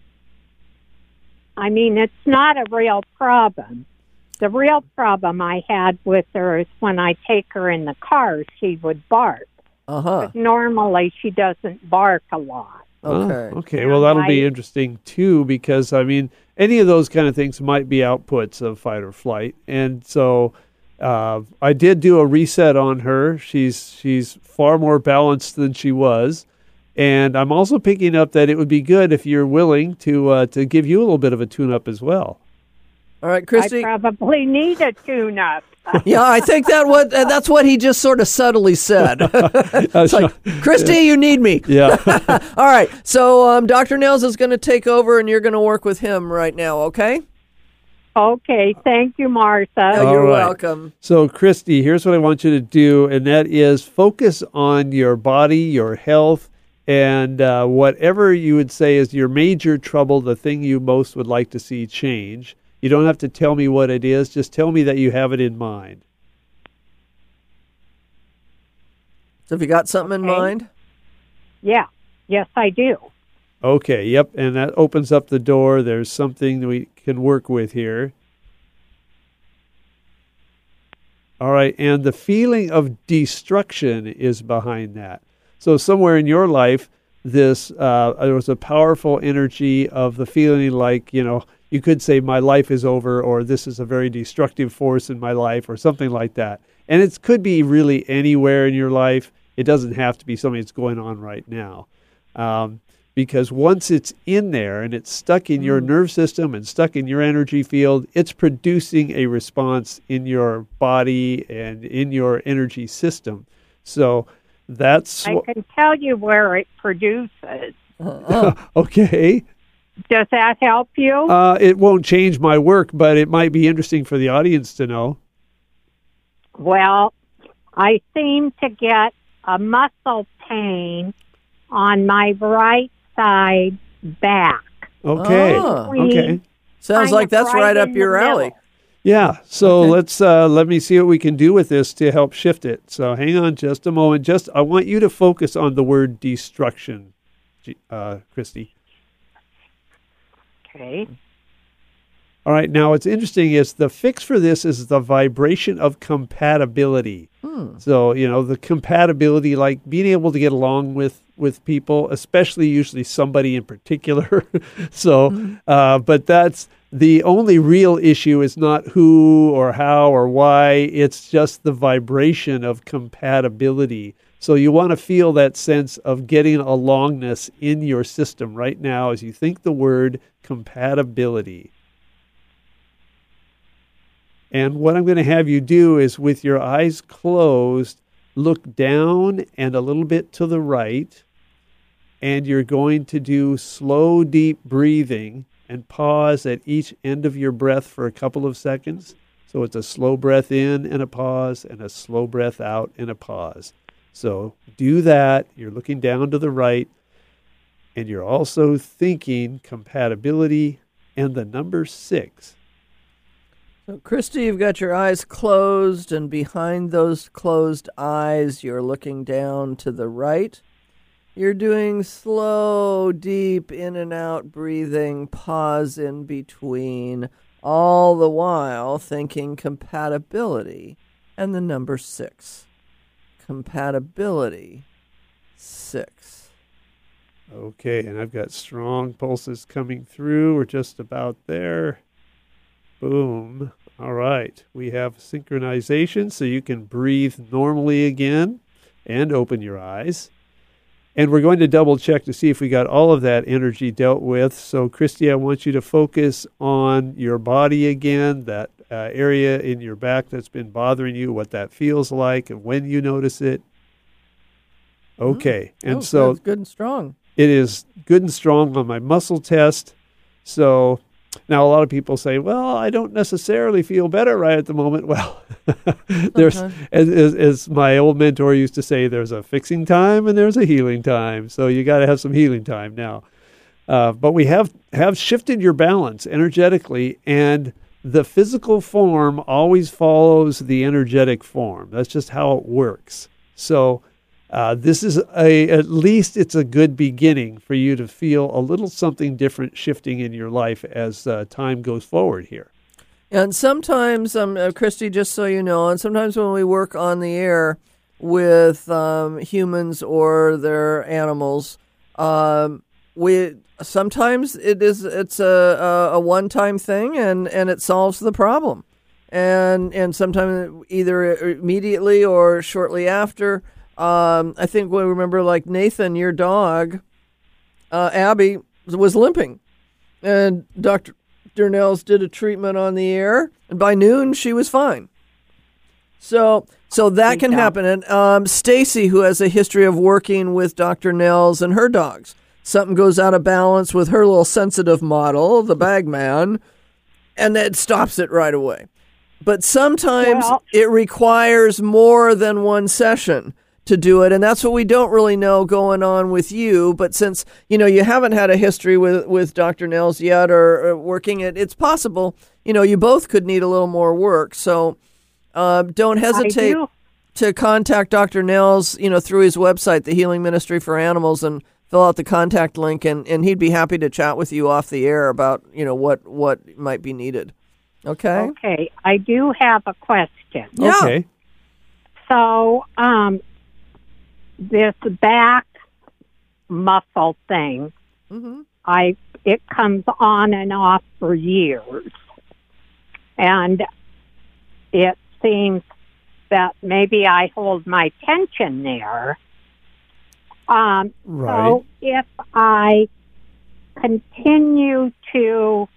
Speaker 8: I mean, it's not a real problem. The real problem I had with her is when I take her in the car, she would bark.
Speaker 2: uh huh.
Speaker 8: But normally she doesn't bark a lot.
Speaker 2: Okay.
Speaker 3: Oh, okay. Well, that'll be
Speaker 8: I-
Speaker 3: interesting too, because I mean, any of those kind of things might be outputs of fight or flight, and so uh, I did do a reset on her. She's she's far more balanced than she was, and I'm also picking up that it would be good if you're willing to uh, to give you a little bit of a tune-up as well.
Speaker 2: All right, Christy.
Speaker 8: I probably need a tune-up.
Speaker 2: Yeah, I think that what uh, that's what he just sort of subtly said. It's like, Christy, you need me.
Speaker 3: Yeah.
Speaker 2: All right, so um, Doctor Nels is going to take over, and you're going to work with him right now. Okay?
Speaker 8: Okay, thank you, Martha.
Speaker 2: Yeah,
Speaker 3: All
Speaker 2: you're
Speaker 3: right.
Speaker 2: welcome.
Speaker 3: So, Christy, here's what I want you to do, and that is focus on your body, your health, and uh, whatever you would say is your major trouble, the thing you most would like to see change. You don't have to tell me what it is. Just tell me that you have it in mind.
Speaker 2: So, have you got something in
Speaker 8: Okay.
Speaker 2: mind?
Speaker 8: Yeah, yes, I do.
Speaker 3: Okay, yep, and that opens up the door. There's something that we can work with here. All right, and the feeling of destruction is behind that. So somewhere in your life, this uh, there was a powerful energy of the feeling like, you know, you could say my life is over, or this is a very destructive force in my life, or something like that. And it could be really anywhere in your life. It doesn't have to be something that's going on right now. Um, because once it's in there and it's stuck in your nerve system and stuck in your energy field, it's producing a response in your body and in your energy system. So that's...
Speaker 8: I can tell you where it produces.
Speaker 3: Okay.
Speaker 8: Does that help you?
Speaker 3: Uh, it won't change my work, but it might be interesting for the audience to know.
Speaker 8: Well, I seem to get a muscle pain on my right side back.
Speaker 3: Okay.
Speaker 2: Oh.
Speaker 3: Okay.
Speaker 2: Sounds
Speaker 8: Kind
Speaker 2: like
Speaker 8: of
Speaker 2: that's
Speaker 8: right
Speaker 2: right up
Speaker 8: in
Speaker 2: your
Speaker 8: the
Speaker 2: alley.
Speaker 8: middle.
Speaker 3: Yeah. So
Speaker 2: Okay.
Speaker 3: let's uh, let me see what we can do with this to help shift it. So hang on just a moment. Just I want you to focus on the word destruction, uh, Christy.
Speaker 8: Okay.
Speaker 3: All right. Now, what's interesting is the fix for this is the vibration of compatibility.
Speaker 2: Hmm.
Speaker 3: So, you know, the compatibility, like being able to get along with, with people, especially usually somebody in particular. so, uh, but that's the only real issue is not who or how or why. It's just the vibration of compatibility. So you want to feel that sense of getting alongness in your system right now as you think the word compatibility. And what I'm going to have you do is with your eyes closed, look down and a little bit to the right. And you're going to do slow, deep breathing and pause at each end of your breath for a couple of seconds. So it's a slow breath in and a pause, and a slow breath out and a pause. So do that. You're looking down to the right, and you're also thinking compatibility and the number six.
Speaker 2: So, Christy, you've got your eyes closed, and behind those closed eyes, you're looking down to the right. You're doing slow, deep in and out breathing, pause in between, all the while thinking compatibility and the number six. Compatibility, six.
Speaker 3: Okay, and I've got strong pulses coming through. We're just about there. Boom. All right. We have synchronization, so you can breathe normally again and open your eyes. And we're going to double check to see if we got all of that energy dealt with. So, Christy, I want you to focus on your body again, that uh, area in your back that's been bothering you, what that feels like, and when you notice it. Okay.
Speaker 2: Mm.
Speaker 3: And
Speaker 2: oh,
Speaker 3: so
Speaker 2: good, good and strong.
Speaker 3: it is good and strong on my muscle test. So now a lot of people say, well, I don't necessarily feel better right at the moment. Well, there's,
Speaker 2: Okay.
Speaker 3: as, as, as my old mentor used to say, there's a fixing time and there's a healing time. So you got to have some healing time now. Uh, but we have, have shifted your balance energetically, and the physical form always follows the energetic form. That's just how it works. So uh, this is a, at least it's a good beginning for you to feel a little something different shifting in your life as uh, time goes forward here.
Speaker 2: And sometimes, um, uh, Christy, just so you know, and sometimes when we work on the air with um, humans or their animals, um, we sometimes it is it's a a, a one time thing, and, and it solves the problem, and and sometimes either immediately or shortly after. Um, I think we remember, like Nathan, your dog, uh, Abby was limping, and Doctor Nels did a treatment on the air, and by noon she was fine. So, so that can happen. And um, Stacy, who has a history of working with Doctor Nels and her dogs, something goes out of balance with her little sensitive model, the Bagman, and it stops it right away. But sometimes
Speaker 8: Well-
Speaker 2: it requires more than one session to do it, and that's what we don't really know going on with you. But since you know you haven't had a history with, with Doctor Nels yet, or, or working it, it's possible you know you both could need a little more work. So uh, don't hesitate
Speaker 8: do.
Speaker 2: to contact Doctor Nels, you know, through his website, the Healing Ministry for Animals, and fill out the contact link, and, and he'd be happy to chat with you off the air about you know what what might be needed. Okay.
Speaker 8: Okay, I do have a question.
Speaker 2: Yeah.
Speaker 3: Okay.
Speaker 8: So, um, this back muscle thing,
Speaker 2: Mm-hmm.
Speaker 8: I it comes on and off for years. And it seems that maybe I hold my tension there. Um,
Speaker 3: Right.
Speaker 8: So if I continue to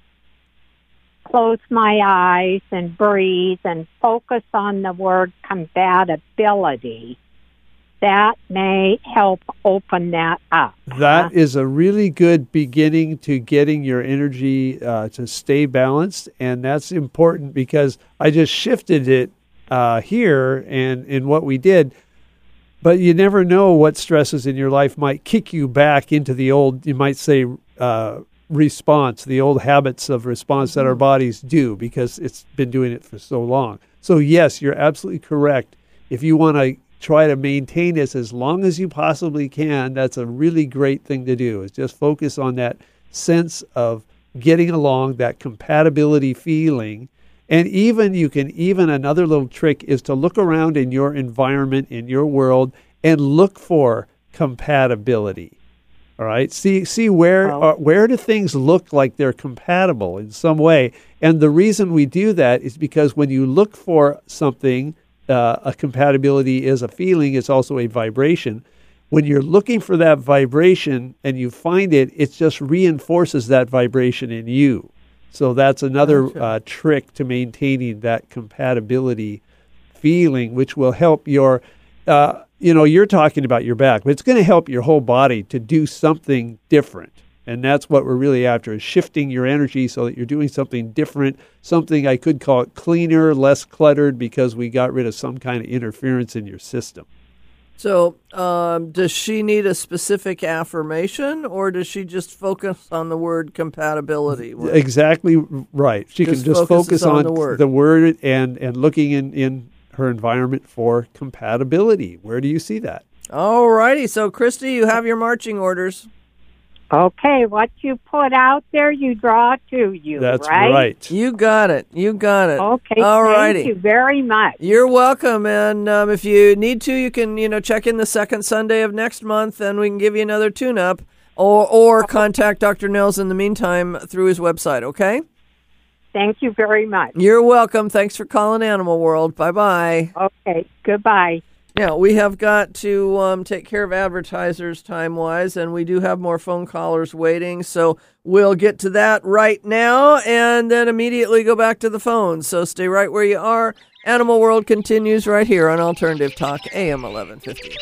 Speaker 8: close my eyes and breathe and focus on the word compatibility, that may help open that up.
Speaker 3: That is a really good beginning to getting your energy uh, to stay balanced, and that's important because I just shifted it uh, here and in what we did. But you never know what stresses in your life might kick you back into the old, you might say, uh, response, the old habits of response that our bodies do because it's been doing it for so long. So yes, you're absolutely correct. If you want to try to maintain this as long as you possibly can, that's a really great thing to do, is just focus on that sense of getting along, that compatibility feeling. And even you can, even another little trick is to look around in your environment, in your world, and look for compatibility. All right. See, see where
Speaker 8: Oh.
Speaker 3: uh, where do things look like they're compatible in some way? And the reason we do that is because when you look for something, uh, a compatibility is a feeling. It's also a vibration. When you're looking for that vibration and you find it, it just reinforces that vibration in you. So that's another
Speaker 2: Gotcha.
Speaker 3: uh, trick to maintaining that compatibility feeling, which will help your, uh, you know, you're talking about your back, but it's going to help your whole body to do something different. And that's what we're really after, is shifting your energy so that you're doing something different, something I could call it cleaner, less cluttered, because we got rid of some kind of interference in your system.
Speaker 2: So, um, does she need a specific affirmation, or does she just focus on the word compatibility? What-
Speaker 3: Exactly right. She
Speaker 2: Just
Speaker 3: can just
Speaker 2: focuses
Speaker 3: focus on,
Speaker 2: on the word.
Speaker 3: the word and, and looking in, in her environment for compatibility. Where do you see that?
Speaker 2: All righty. So, Christy, you have your marching orders.
Speaker 8: Okay, what you put out there, you draw to you,
Speaker 3: That's
Speaker 8: right?
Speaker 3: right.
Speaker 2: You got it. You got it.
Speaker 8: Okay,
Speaker 2: All
Speaker 8: thank
Speaker 2: righty.
Speaker 8: you very much.
Speaker 2: You're welcome. And um, if you need to, you can, you know, check in the second Sunday of next month, and we can give you another tune-up, or or contact Doctor Nels in the meantime through his website. Okay.
Speaker 8: Thank you very much.
Speaker 2: You're welcome. Thanks for calling Animal World. Bye bye.
Speaker 8: Okay, goodbye.
Speaker 2: Now, we have got to um, take care of advertisers time-wise, and we do have more phone callers waiting, so we'll get to that right now and then immediately go back to the phone. So stay right where you are. Animal World continues right here on Alternative Talk, A M eleven fifty.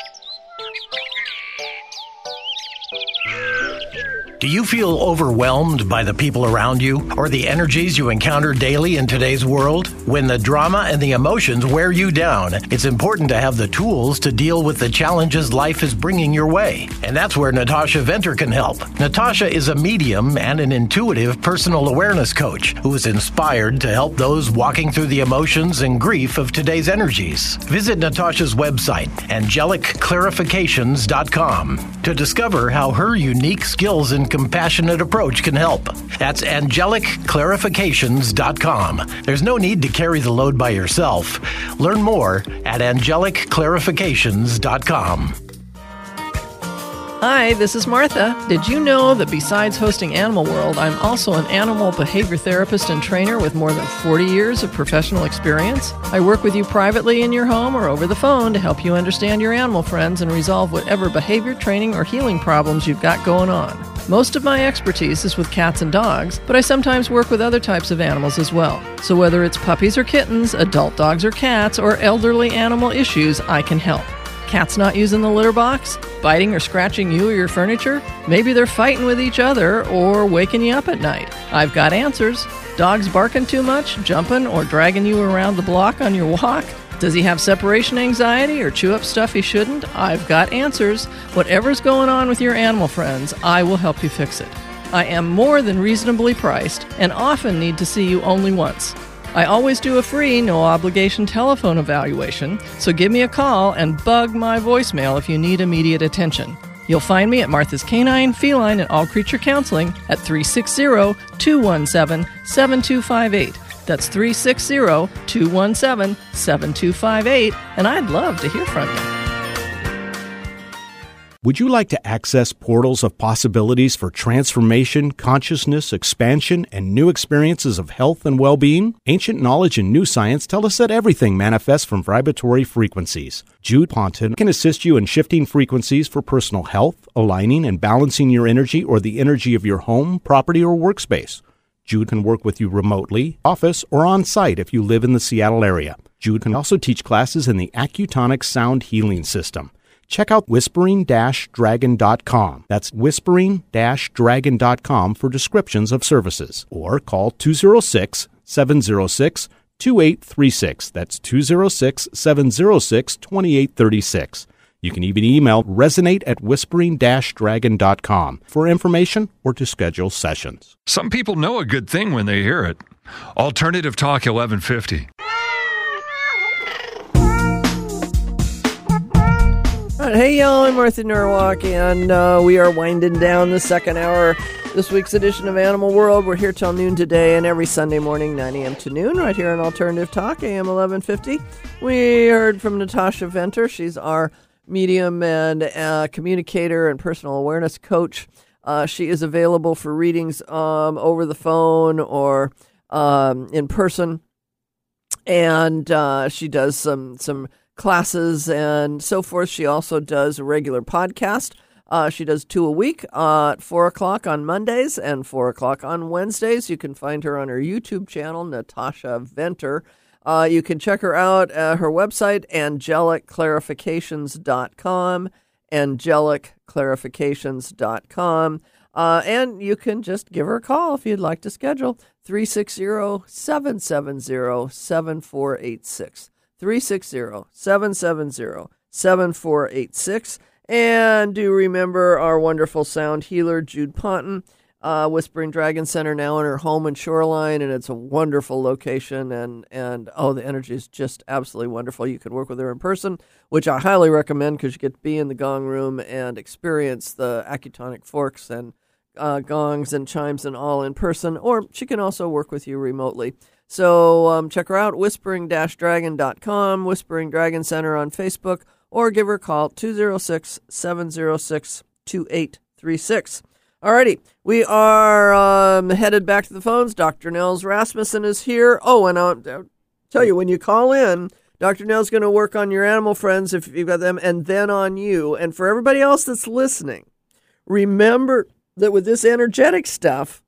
Speaker 9: Do you feel overwhelmed by the people around you or the energies you encounter daily in today's world? When the drama and the emotions wear you down, it's important to have the tools to deal with the challenges life is bringing your way. And that's where Natasha Venter can help. Natasha is a medium and an intuitive personal awareness coach who is inspired to help those walking through the emotions and grief of today's energies. Visit Natasha's website, angelic clarifications dot com, to discover how her unique skills and compassionate approach can help. That's angelic clarifications dot com. There's no need to carry the load by yourself. Learn more at angelic clarifications dot com.
Speaker 10: Hi, this is Martha. Did you know that besides hosting Animal World, I'm also an animal behavior therapist and trainer with more than forty years of professional experience? I work with you privately in your home or over the phone to help you understand your animal friends and resolve whatever behavior training or healing problems you've got going on. Most of my expertise is with cats and dogs, but I sometimes work with other types of animals as well. So whether it's puppies or kittens, adult dogs or cats, or elderly animal issues, I can help. Cats not using the litter box? Biting or scratching you or your furniture? Maybe they're fighting with each other or waking you up at night. I've got answers. Dogs barking too much, jumping, or dragging you around the block on your walk? Does he have separation anxiety or chew up stuff he shouldn't? I've got answers. Whatever's going on with your animal friends, I will help you fix it. I am more than reasonably priced and often need to see you only once. I always do a free, no-obligation telephone evaluation, so give me a call and bug my voicemail if you need immediate attention. You'll find me at Martha's Canine, Feline, and All Creature Counseling at three six zero, two one seven, seven two five eight. That's three six zero, two one seven, seven two five eight, and I'd love to hear from you.
Speaker 11: Would you like to access portals of possibilities for transformation, consciousness, expansion, and new experiences of health and well-being? Ancient knowledge and new science tell us that everything manifests from vibratory frequencies. Jude Ponton can assist you in shifting frequencies for personal health, aligning and balancing your energy or the energy of your home, property, or workspace. Jude can work with you remotely, office, or on-site if you live in the Seattle area. Jude can also teach classes in the Accutonic Sound Healing System. Check out whispering dash dragon dot com. That's whispering dash dragon dot com for descriptions of services. Or call two oh six, seven oh six, two eight three six. That's two oh six, seven oh six, two eight three six. You can even email resonate at whispering dash dragon dot com for information or to schedule sessions.
Speaker 7: Some people know a good thing when they hear it. Alternative Talk eleven fifty.
Speaker 2: Hey, y'all, I'm Martha Norwalk, and uh, we are winding down the second hour. This week's edition of Animal World. We're here till noon today, and every Sunday morning, nine a.m. to noon, right here on Alternative Talk, A M eleven fifty. We heard from Natasha Venter. She's our medium and uh, communicator and personal awareness coach. Uh, she is available for readings um, over the phone or um, in person, and uh, she does some some classes and so forth. She also does a regular podcast. Uh, she does two a week uh, at four o'clock on Mondays and four o'clock on Wednesdays. You can find her on her YouTube channel, Natasha Venter. Uh, you can check her out at her website, angelic clarifications dot com, angelic clarifications dot com. Uh, and you can just give her a call if you'd like to schedule, three six zero, seven seven zero, seven four eight six. three six zero, seven seven zero, seven four eight six. And do remember our wonderful sound healer, Jude Ponton, uh, Whispering Dragon Center, now in her home in Shoreline, and it's a wonderful location, and, and oh, the energy is just absolutely wonderful. You can work with her in person, which I highly recommend because you get to be in the gong room and experience the acutonic forks and uh, gongs and chimes and all in person, or she can also work with you remotely. So um, check her out, whispering dash dragon dot com, Whispering Dragon Center on Facebook, or give her a call, two oh six, seven oh six, two eight three six. Alrighty, we are um, headed back to the phones. Doctor Nels Rasmussen is here. Oh, and I'll, I'll tell you, when you call in, Doctor Nels going to work on your animal friends if you've got them, and then on you. And for everybody else that's listening, remember that with this energetic stuff,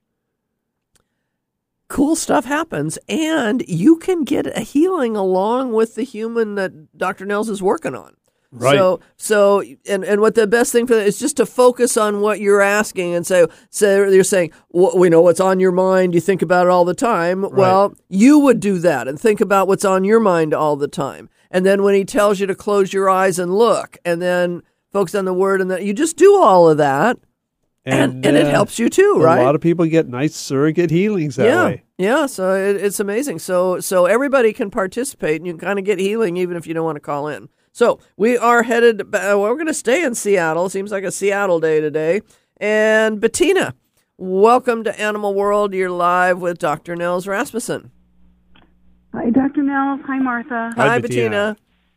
Speaker 2: cool stuff happens, and you can get a healing along with the human that Doctor Nels is working on.
Speaker 3: Right.
Speaker 2: So, so, and, and what the best thing for that is just to focus on what you're asking and say, so you're saying, well, we know what's on your mind. You think about it all the time. Right. Well, you would do that and think about what's on your mind all the time. And then when he tells you to close your eyes and look, and then focus on the word, and that you just do all of that. And, and, and uh, it helps you too, right?
Speaker 3: A lot of people get nice surrogate healings that
Speaker 2: yeah.
Speaker 3: way.
Speaker 2: Yeah, so it, it's amazing. So so everybody can participate, and you can kind of get healing even if you don't want to call in. So we are headed, uh, well, we're going to stay in Seattle. Seems like a Seattle day today. And Bettina, welcome to Animal World. You're live with Doctor Nels Rasmussen.
Speaker 12: Hi, Doctor Nels. Hi, Martha.
Speaker 2: Hi, Hi Bettina. Bettina.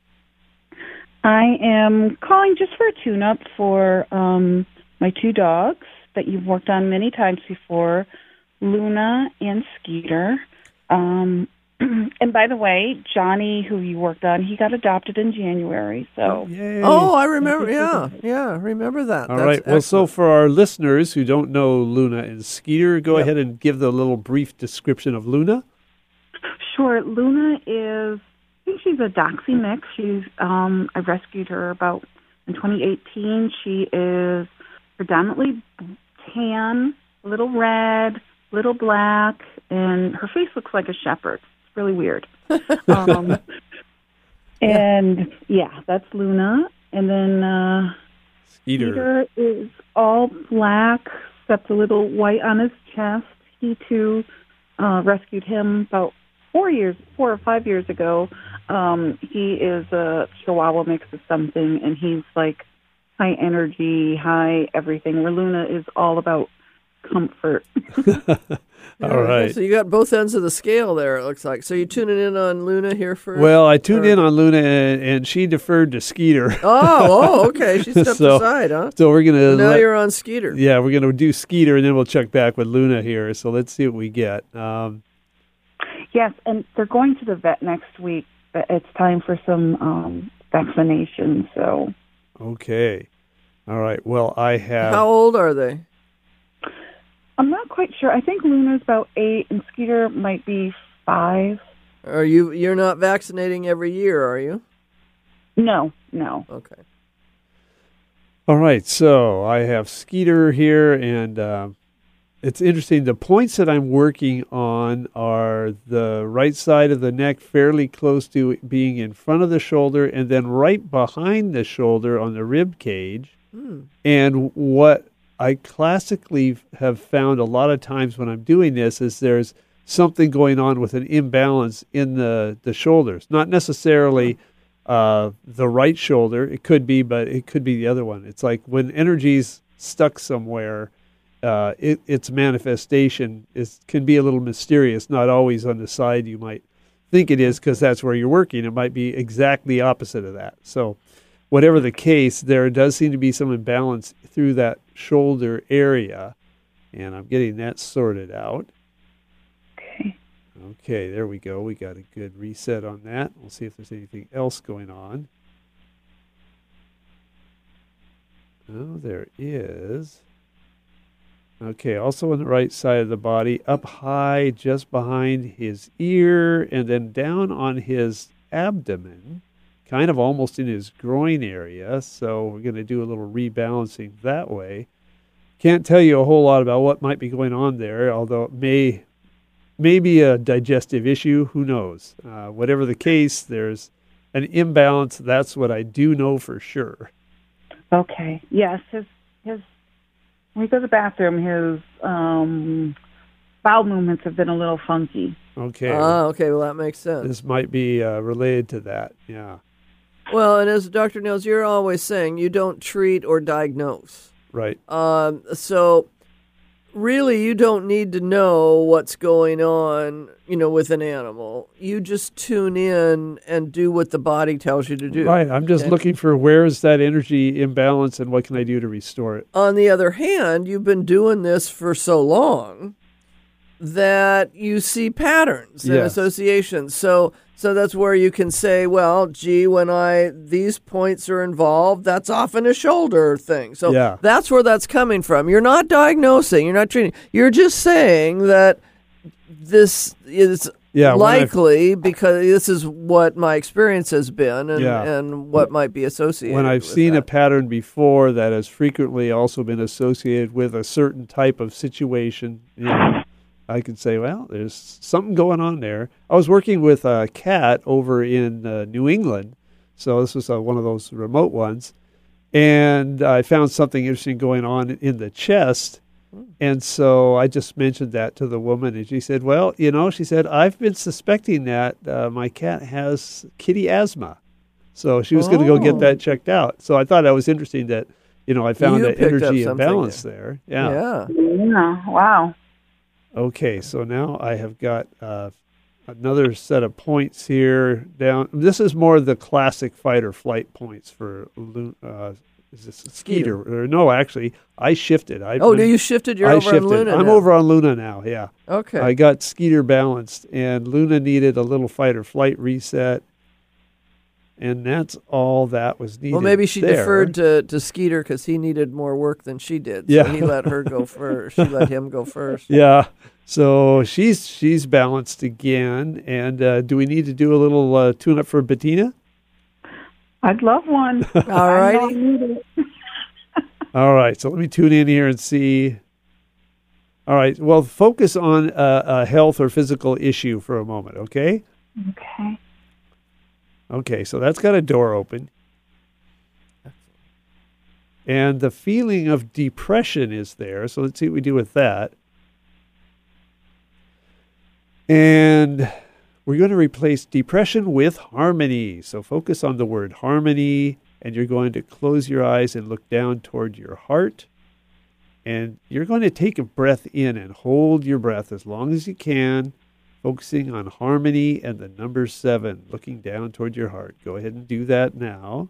Speaker 12: I am calling just for a tune-up for um, my two dogs that you've worked on many times before, Luna and Skeeter. Um, and by the way, Johnny, who you worked on, he got adopted in January. So,
Speaker 2: Yay. Oh, I remember. Yeah, yeah, remember that.
Speaker 3: All
Speaker 2: That's
Speaker 3: right.
Speaker 2: excellent.
Speaker 3: Well, so for our listeners who don't know Luna and Skeeter, go yep. ahead and give the little brief description of Luna.
Speaker 12: Sure. Luna is, I think she's a Doxy mix. She's, um, I rescued her about in twenty eighteen. She is predominantly tan, a little red, little black, and her face looks like a shepherd. It's really weird. um, and yeah, that's Luna. And then uh,
Speaker 3: Skeeter.
Speaker 12: Skeeter is all black, except a little white on his chest. He too uh, rescued him about four years, four or five years ago. Um, he is a Chihuahua mix of something, and he's like high energy, high everything, where Luna is all about comfort.
Speaker 3: All right.
Speaker 2: So you got both ends of the scale there, it looks like. So you tuning in on Luna here first?
Speaker 3: Well, I tuned
Speaker 2: or?
Speaker 3: in on Luna, and, and she deferred to Skeeter.
Speaker 2: Oh, oh, okay. She stepped
Speaker 3: so,
Speaker 2: aside, huh?
Speaker 3: So we're gonna
Speaker 2: now
Speaker 3: let,
Speaker 2: you're on Skeeter.
Speaker 3: Yeah, we're gonna do Skeeter, and then we'll check back with Luna here. So let's see what we get. Um,
Speaker 12: Yes, and they're going to the vet next week. But it's time for some um, vaccinations. So
Speaker 3: okay. All right. Well, I have.
Speaker 2: How old are they?
Speaker 12: I'm not quite sure. I think Luna's about eight, and Skeeter might be five.
Speaker 2: Are you? You're not vaccinating every year, are you?
Speaker 12: No, no.
Speaker 2: Okay.
Speaker 3: All right. So I have Skeeter here, and uh, it's interesting. The points that I'm working on are the right side of the neck, fairly close to being in front of the shoulder, and then right behind the shoulder on the rib cage.
Speaker 2: Hmm.
Speaker 3: And what I classically have found a lot of times when I'm doing this is there's something going on with an imbalance in the, the shoulders. Not necessarily uh, the right shoulder. It could be, but it could be the other one. It's like when energy's stuck somewhere, uh, it, its manifestation is can be a little mysterious, not always on the side you might think it is because that's where you're working. It might be exactly opposite of that. So whatever the case, there does seem to be some imbalance through that shoulder area, and I'm getting that sorted out.
Speaker 12: Okay.
Speaker 3: Okay, there we go. We got a good reset on that. We'll see if there's anything else going on. Oh, there is. Okay, also on the right side of the body, up high just behind his ear, and then down on his abdomen, kind of almost in his groin area, so we're going to do a little rebalancing that way. Can't tell you a whole lot about what might be going on there, although it may, may be a digestive issue. Who knows? Uh, whatever the case, there's an imbalance. That's what I do know for sure.
Speaker 12: Okay. Yes, his his when he goes to the bathroom, his um, bowel movements have been a little funky.
Speaker 3: Okay.
Speaker 2: Ah, okay. Well, that makes sense.
Speaker 3: This might be uh, related to that. Yeah.
Speaker 2: Well, and as Doctor Nils, you're always saying you don't treat or diagnose.
Speaker 3: Right.
Speaker 2: Um, so really you don't need to know what's going on, you know, with an animal. You just tune in and do what the body tells you to do.
Speaker 3: Right. I'm just
Speaker 2: okay?
Speaker 3: looking for where is that energy imbalance and what can I do to restore it.
Speaker 2: On the other hand, you've been doing this for so long that you see patterns and
Speaker 3: Yes.
Speaker 2: associations. So so that's where you can say, well, gee, when I these points are involved, that's often a shoulder thing. So
Speaker 3: Yeah.
Speaker 2: that's where that's coming from. You're not diagnosing, you're not treating. You're just saying that this is
Speaker 3: Yeah, when I've-
Speaker 2: likely because this is what my experience has been and,
Speaker 3: Yeah.
Speaker 2: and what might be associated
Speaker 3: When I've
Speaker 2: with
Speaker 3: seen
Speaker 2: that.
Speaker 3: a pattern before that has frequently also been associated with a certain type of situation, you know, I can say, well, there's something going on there. I was working with a cat over in uh, New England, so this was uh, one of those remote ones, and I found something interesting going on in the chest, and so I just mentioned that to the woman, and she said, well, you know, she said, I've been suspecting that uh, my cat has kitty asthma. So she was going to go get
Speaker 2: Oh.
Speaker 3: that checked out. So I thought that was interesting that, you know, I found
Speaker 2: You
Speaker 3: an
Speaker 2: picked up
Speaker 3: energy
Speaker 2: something
Speaker 3: imbalance there. Yeah.
Speaker 2: Yeah.
Speaker 12: Yeah. Wow.
Speaker 3: Okay, so now I have got uh, another set of points here down. This is more the classic fight or flight points for Lu- uh, is this Skeeter? Or, no, actually, I shifted. I,
Speaker 2: Oh, you shifted? You're
Speaker 3: I
Speaker 2: over on
Speaker 3: shifted.
Speaker 2: Luna
Speaker 3: I'm
Speaker 2: now.
Speaker 3: over on Luna now, yeah.
Speaker 2: Okay.
Speaker 3: I got Skeeter balanced, and Luna needed a little fight or flight reset. And that's all that was needed.
Speaker 2: Well, maybe she
Speaker 3: there.
Speaker 2: deferred to, to Skeeter because he needed more work than she did. So
Speaker 3: Yeah.
Speaker 2: he let her go first. She let him go first.
Speaker 3: Yeah. So she's she's balanced again. And uh, do we need to do a little uh, tune up for Bettina?
Speaker 12: I'd love one.
Speaker 2: All
Speaker 12: I
Speaker 2: righty.
Speaker 12: need it.
Speaker 3: All right. So let me tune in here and see. All right. Well, focus on a, a health or physical issue for a moment, okay?
Speaker 12: Okay.
Speaker 3: Okay. So that's got a door open. And the feeling of depression is there. So let's see what we do with that. And we're going to replace depression with harmony. So focus on the word harmony, and you're going to close your eyes and look down toward your heart. And you're going to take a breath in and hold your breath as long as you can, focusing on harmony and the number seven, looking down toward your heart. Go ahead and do that now.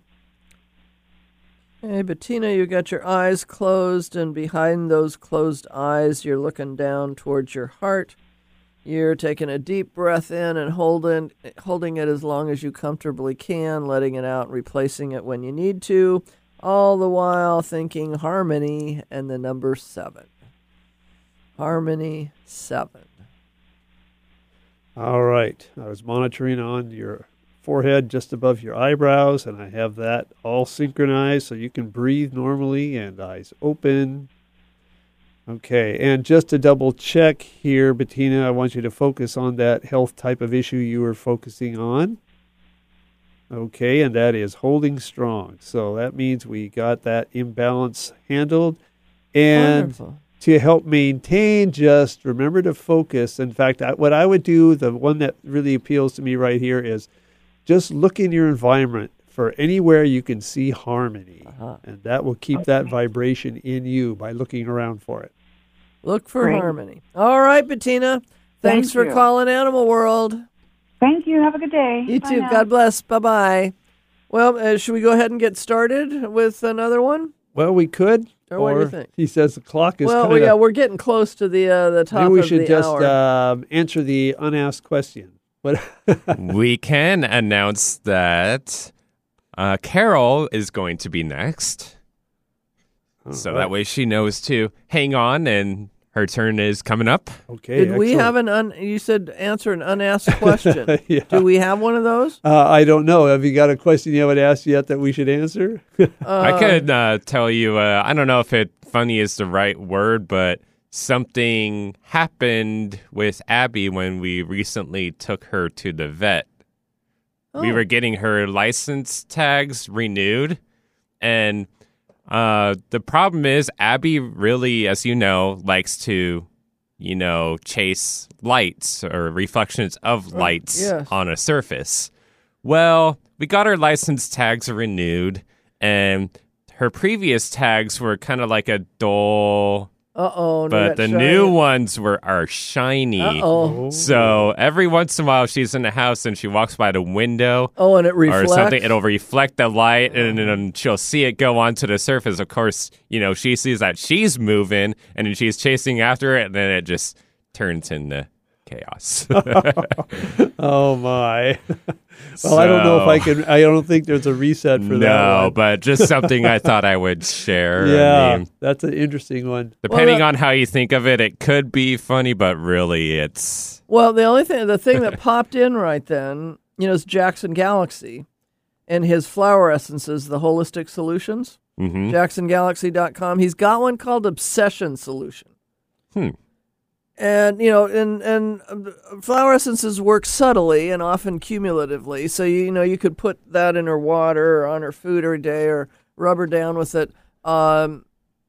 Speaker 2: Hey, Bettina, you got your eyes closed, and behind those closed eyes, you're looking down towards your heart. You're taking a deep breath in and holding holding it as long as you comfortably can, letting it out, replacing it when you need to, all the while thinking harmony and the number seven. Harmony seven.
Speaker 3: All right. I was monitoring on your forehead just above your eyebrows, and I have that all synchronized so you can breathe normally and eyes open. Okay, and just to double check here, Bettina, I want you to focus on that health type of issue you were focusing on. Okay, and that is holding strong. So that means we got that imbalance handled. And
Speaker 2: Wonderful.
Speaker 3: To help maintain, just remember to focus. In fact, I, what I would do, the one that really appeals to me right here is just look in your environment for anywhere you can see harmony.
Speaker 2: Uh-huh.
Speaker 3: And that will keep that vibration in you by looking around for it.
Speaker 2: Look for
Speaker 12: Great.
Speaker 2: harmony. All right, Bettina. Thanks
Speaker 12: Thank
Speaker 2: for
Speaker 12: you.
Speaker 2: calling Animal World.
Speaker 12: Thank you. Have a good day.
Speaker 2: You
Speaker 12: Bye
Speaker 2: too.
Speaker 12: now.
Speaker 2: God bless. Bye-bye. Well, uh, should we go ahead and get started with another one?
Speaker 3: Well, we could.
Speaker 2: Or what do you think?
Speaker 3: He says the clock is
Speaker 2: Well,
Speaker 3: kind of...
Speaker 2: yeah, we're getting close to the uh, the top
Speaker 3: Maybe we
Speaker 2: of
Speaker 3: should
Speaker 2: the
Speaker 3: just
Speaker 2: hour.
Speaker 3: um, answer the unasked question. What?
Speaker 4: We can announce that uh, Carol is going to be next.
Speaker 3: All
Speaker 4: so
Speaker 3: right.
Speaker 4: that way she knows to hang on, and her turn is coming up.
Speaker 3: Okay.
Speaker 2: Did we have an un? You said answer an unasked question.
Speaker 3: Yeah.
Speaker 2: Do we have one of those?
Speaker 3: Uh, I don't know. Have you got a question you haven't asked yet that we should answer?
Speaker 4: I could uh, tell you, uh, I don't know if it funny is the right word, but something happened with Abby when we recently took her to the vet. We
Speaker 2: Oh.
Speaker 4: were getting her license tags renewed, and uh, the problem is Abby really, as you know, likes to, you know, chase lights or reflections of lights
Speaker 2: yes.
Speaker 4: on a surface. Well, we got her license tags renewed, and her previous tags were kind of like a dull,
Speaker 2: Uh-oh.
Speaker 4: but the new ones were are shiny.
Speaker 2: Uh-oh.
Speaker 4: So every once in a while, she's in the house and she walks by the window.
Speaker 2: Oh, and it reflects?
Speaker 4: Or something. It'll reflect the light, and then she'll see it go onto the surface. Of course, you know, she sees that she's moving, and then she's chasing after it, and then it just turns into chaos.
Speaker 3: Oh, my. Well, I don't know if I can. I don't think there's a reset for that.
Speaker 4: No,
Speaker 3: one.
Speaker 4: but just something I thought I would share.
Speaker 3: Yeah,
Speaker 4: I mean,
Speaker 3: that's an interesting one.
Speaker 4: depending
Speaker 2: Well,
Speaker 4: on how you think of it, it could be funny, but really it's...
Speaker 2: Well, the only thing, the thing that popped in right then, you know, is Jackson Galaxy and his flower essences, the holistic solutions.
Speaker 4: Mm-hmm.
Speaker 2: Jackson Galaxy dot com. He's got one called Obsession Solution.
Speaker 4: Hmm.
Speaker 2: And, you know, and, and uh, flower essences work subtly and often cumulatively. So, you, you know, you could put that in her water or on her food every day or rub her down with it. Um,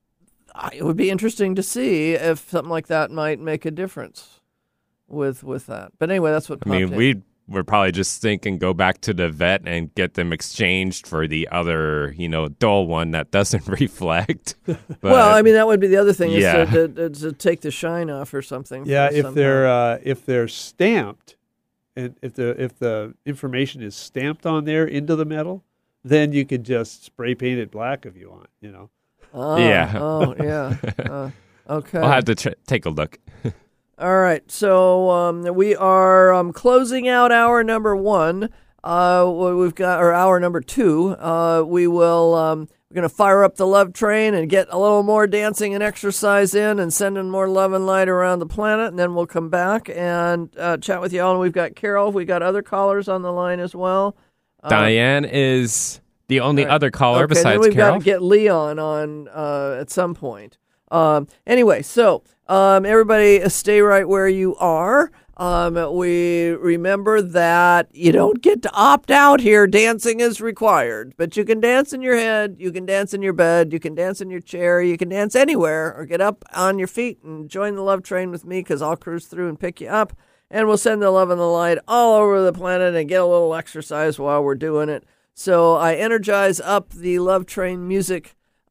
Speaker 2: it would be interesting to see if something like that might make a difference with with that. But anyway, that's what
Speaker 4: I
Speaker 2: popped
Speaker 4: mean,
Speaker 2: in.
Speaker 4: we we're probably just thinking go back to the vet and get them exchanged for the other, you know, dull one that doesn't reflect. But,
Speaker 2: well, I mean, that would be the other thing
Speaker 4: Yeah.
Speaker 2: is to, to, to take the shine off or something.
Speaker 3: Yeah, if
Speaker 2: somehow.
Speaker 3: they're uh, if they're stamped, and if the if the information is stamped on there into the metal, then you could just spray paint it black if you want. You know.
Speaker 2: Oh,
Speaker 4: Yeah.
Speaker 2: Oh, yeah. Uh, okay.
Speaker 4: I'll have to tr- take a look.
Speaker 2: All right, so um, we are um, closing out hour number one. Uh, we've got or hour number two. Uh, we will um, we're going to fire up the love train and get a little more dancing and exercise in, and sending more love and light around the planet. And then we'll come back and uh, chat with you all. And we've got Carol. We got other callers on the line as well. Uh,
Speaker 4: Diane is the only
Speaker 2: all right.
Speaker 4: other caller
Speaker 2: okay,
Speaker 4: besides
Speaker 2: then we've
Speaker 4: Carol.
Speaker 2: got to get Leon on uh, at some point. Um, anyway, so um, everybody stay right where you are. Um, we remember that you don't get to opt out here. Dancing is required, but you can dance in your head, you can dance in your bed, you can dance in your chair, you can dance anywhere, or get up on your feet and join the love train with me, because I'll cruise through and pick you up, and we'll send the love and the light all over the planet and get a little exercise while we're doing it. So I energize up the love train music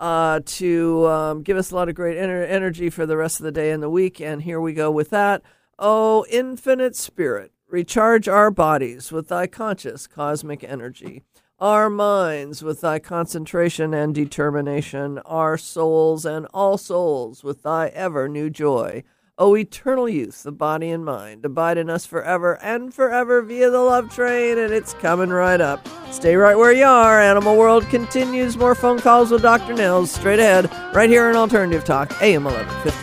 Speaker 2: uh, to um, give us a lot of great ener- energy for the rest of the day and the week. And here we go with that. Oh, infinite spirit, recharge our bodies with thy conscious cosmic energy, our minds with thy concentration and determination, our souls and all souls with thy ever new joy. O eternal youth, the body and mind, abide in us forever and forever via the love train, and it's coming right up. Stay right where you are. Animal World continues. More phone calls with Doctor Nils straight ahead, right here on Alternative Talk, A M eleven fifty.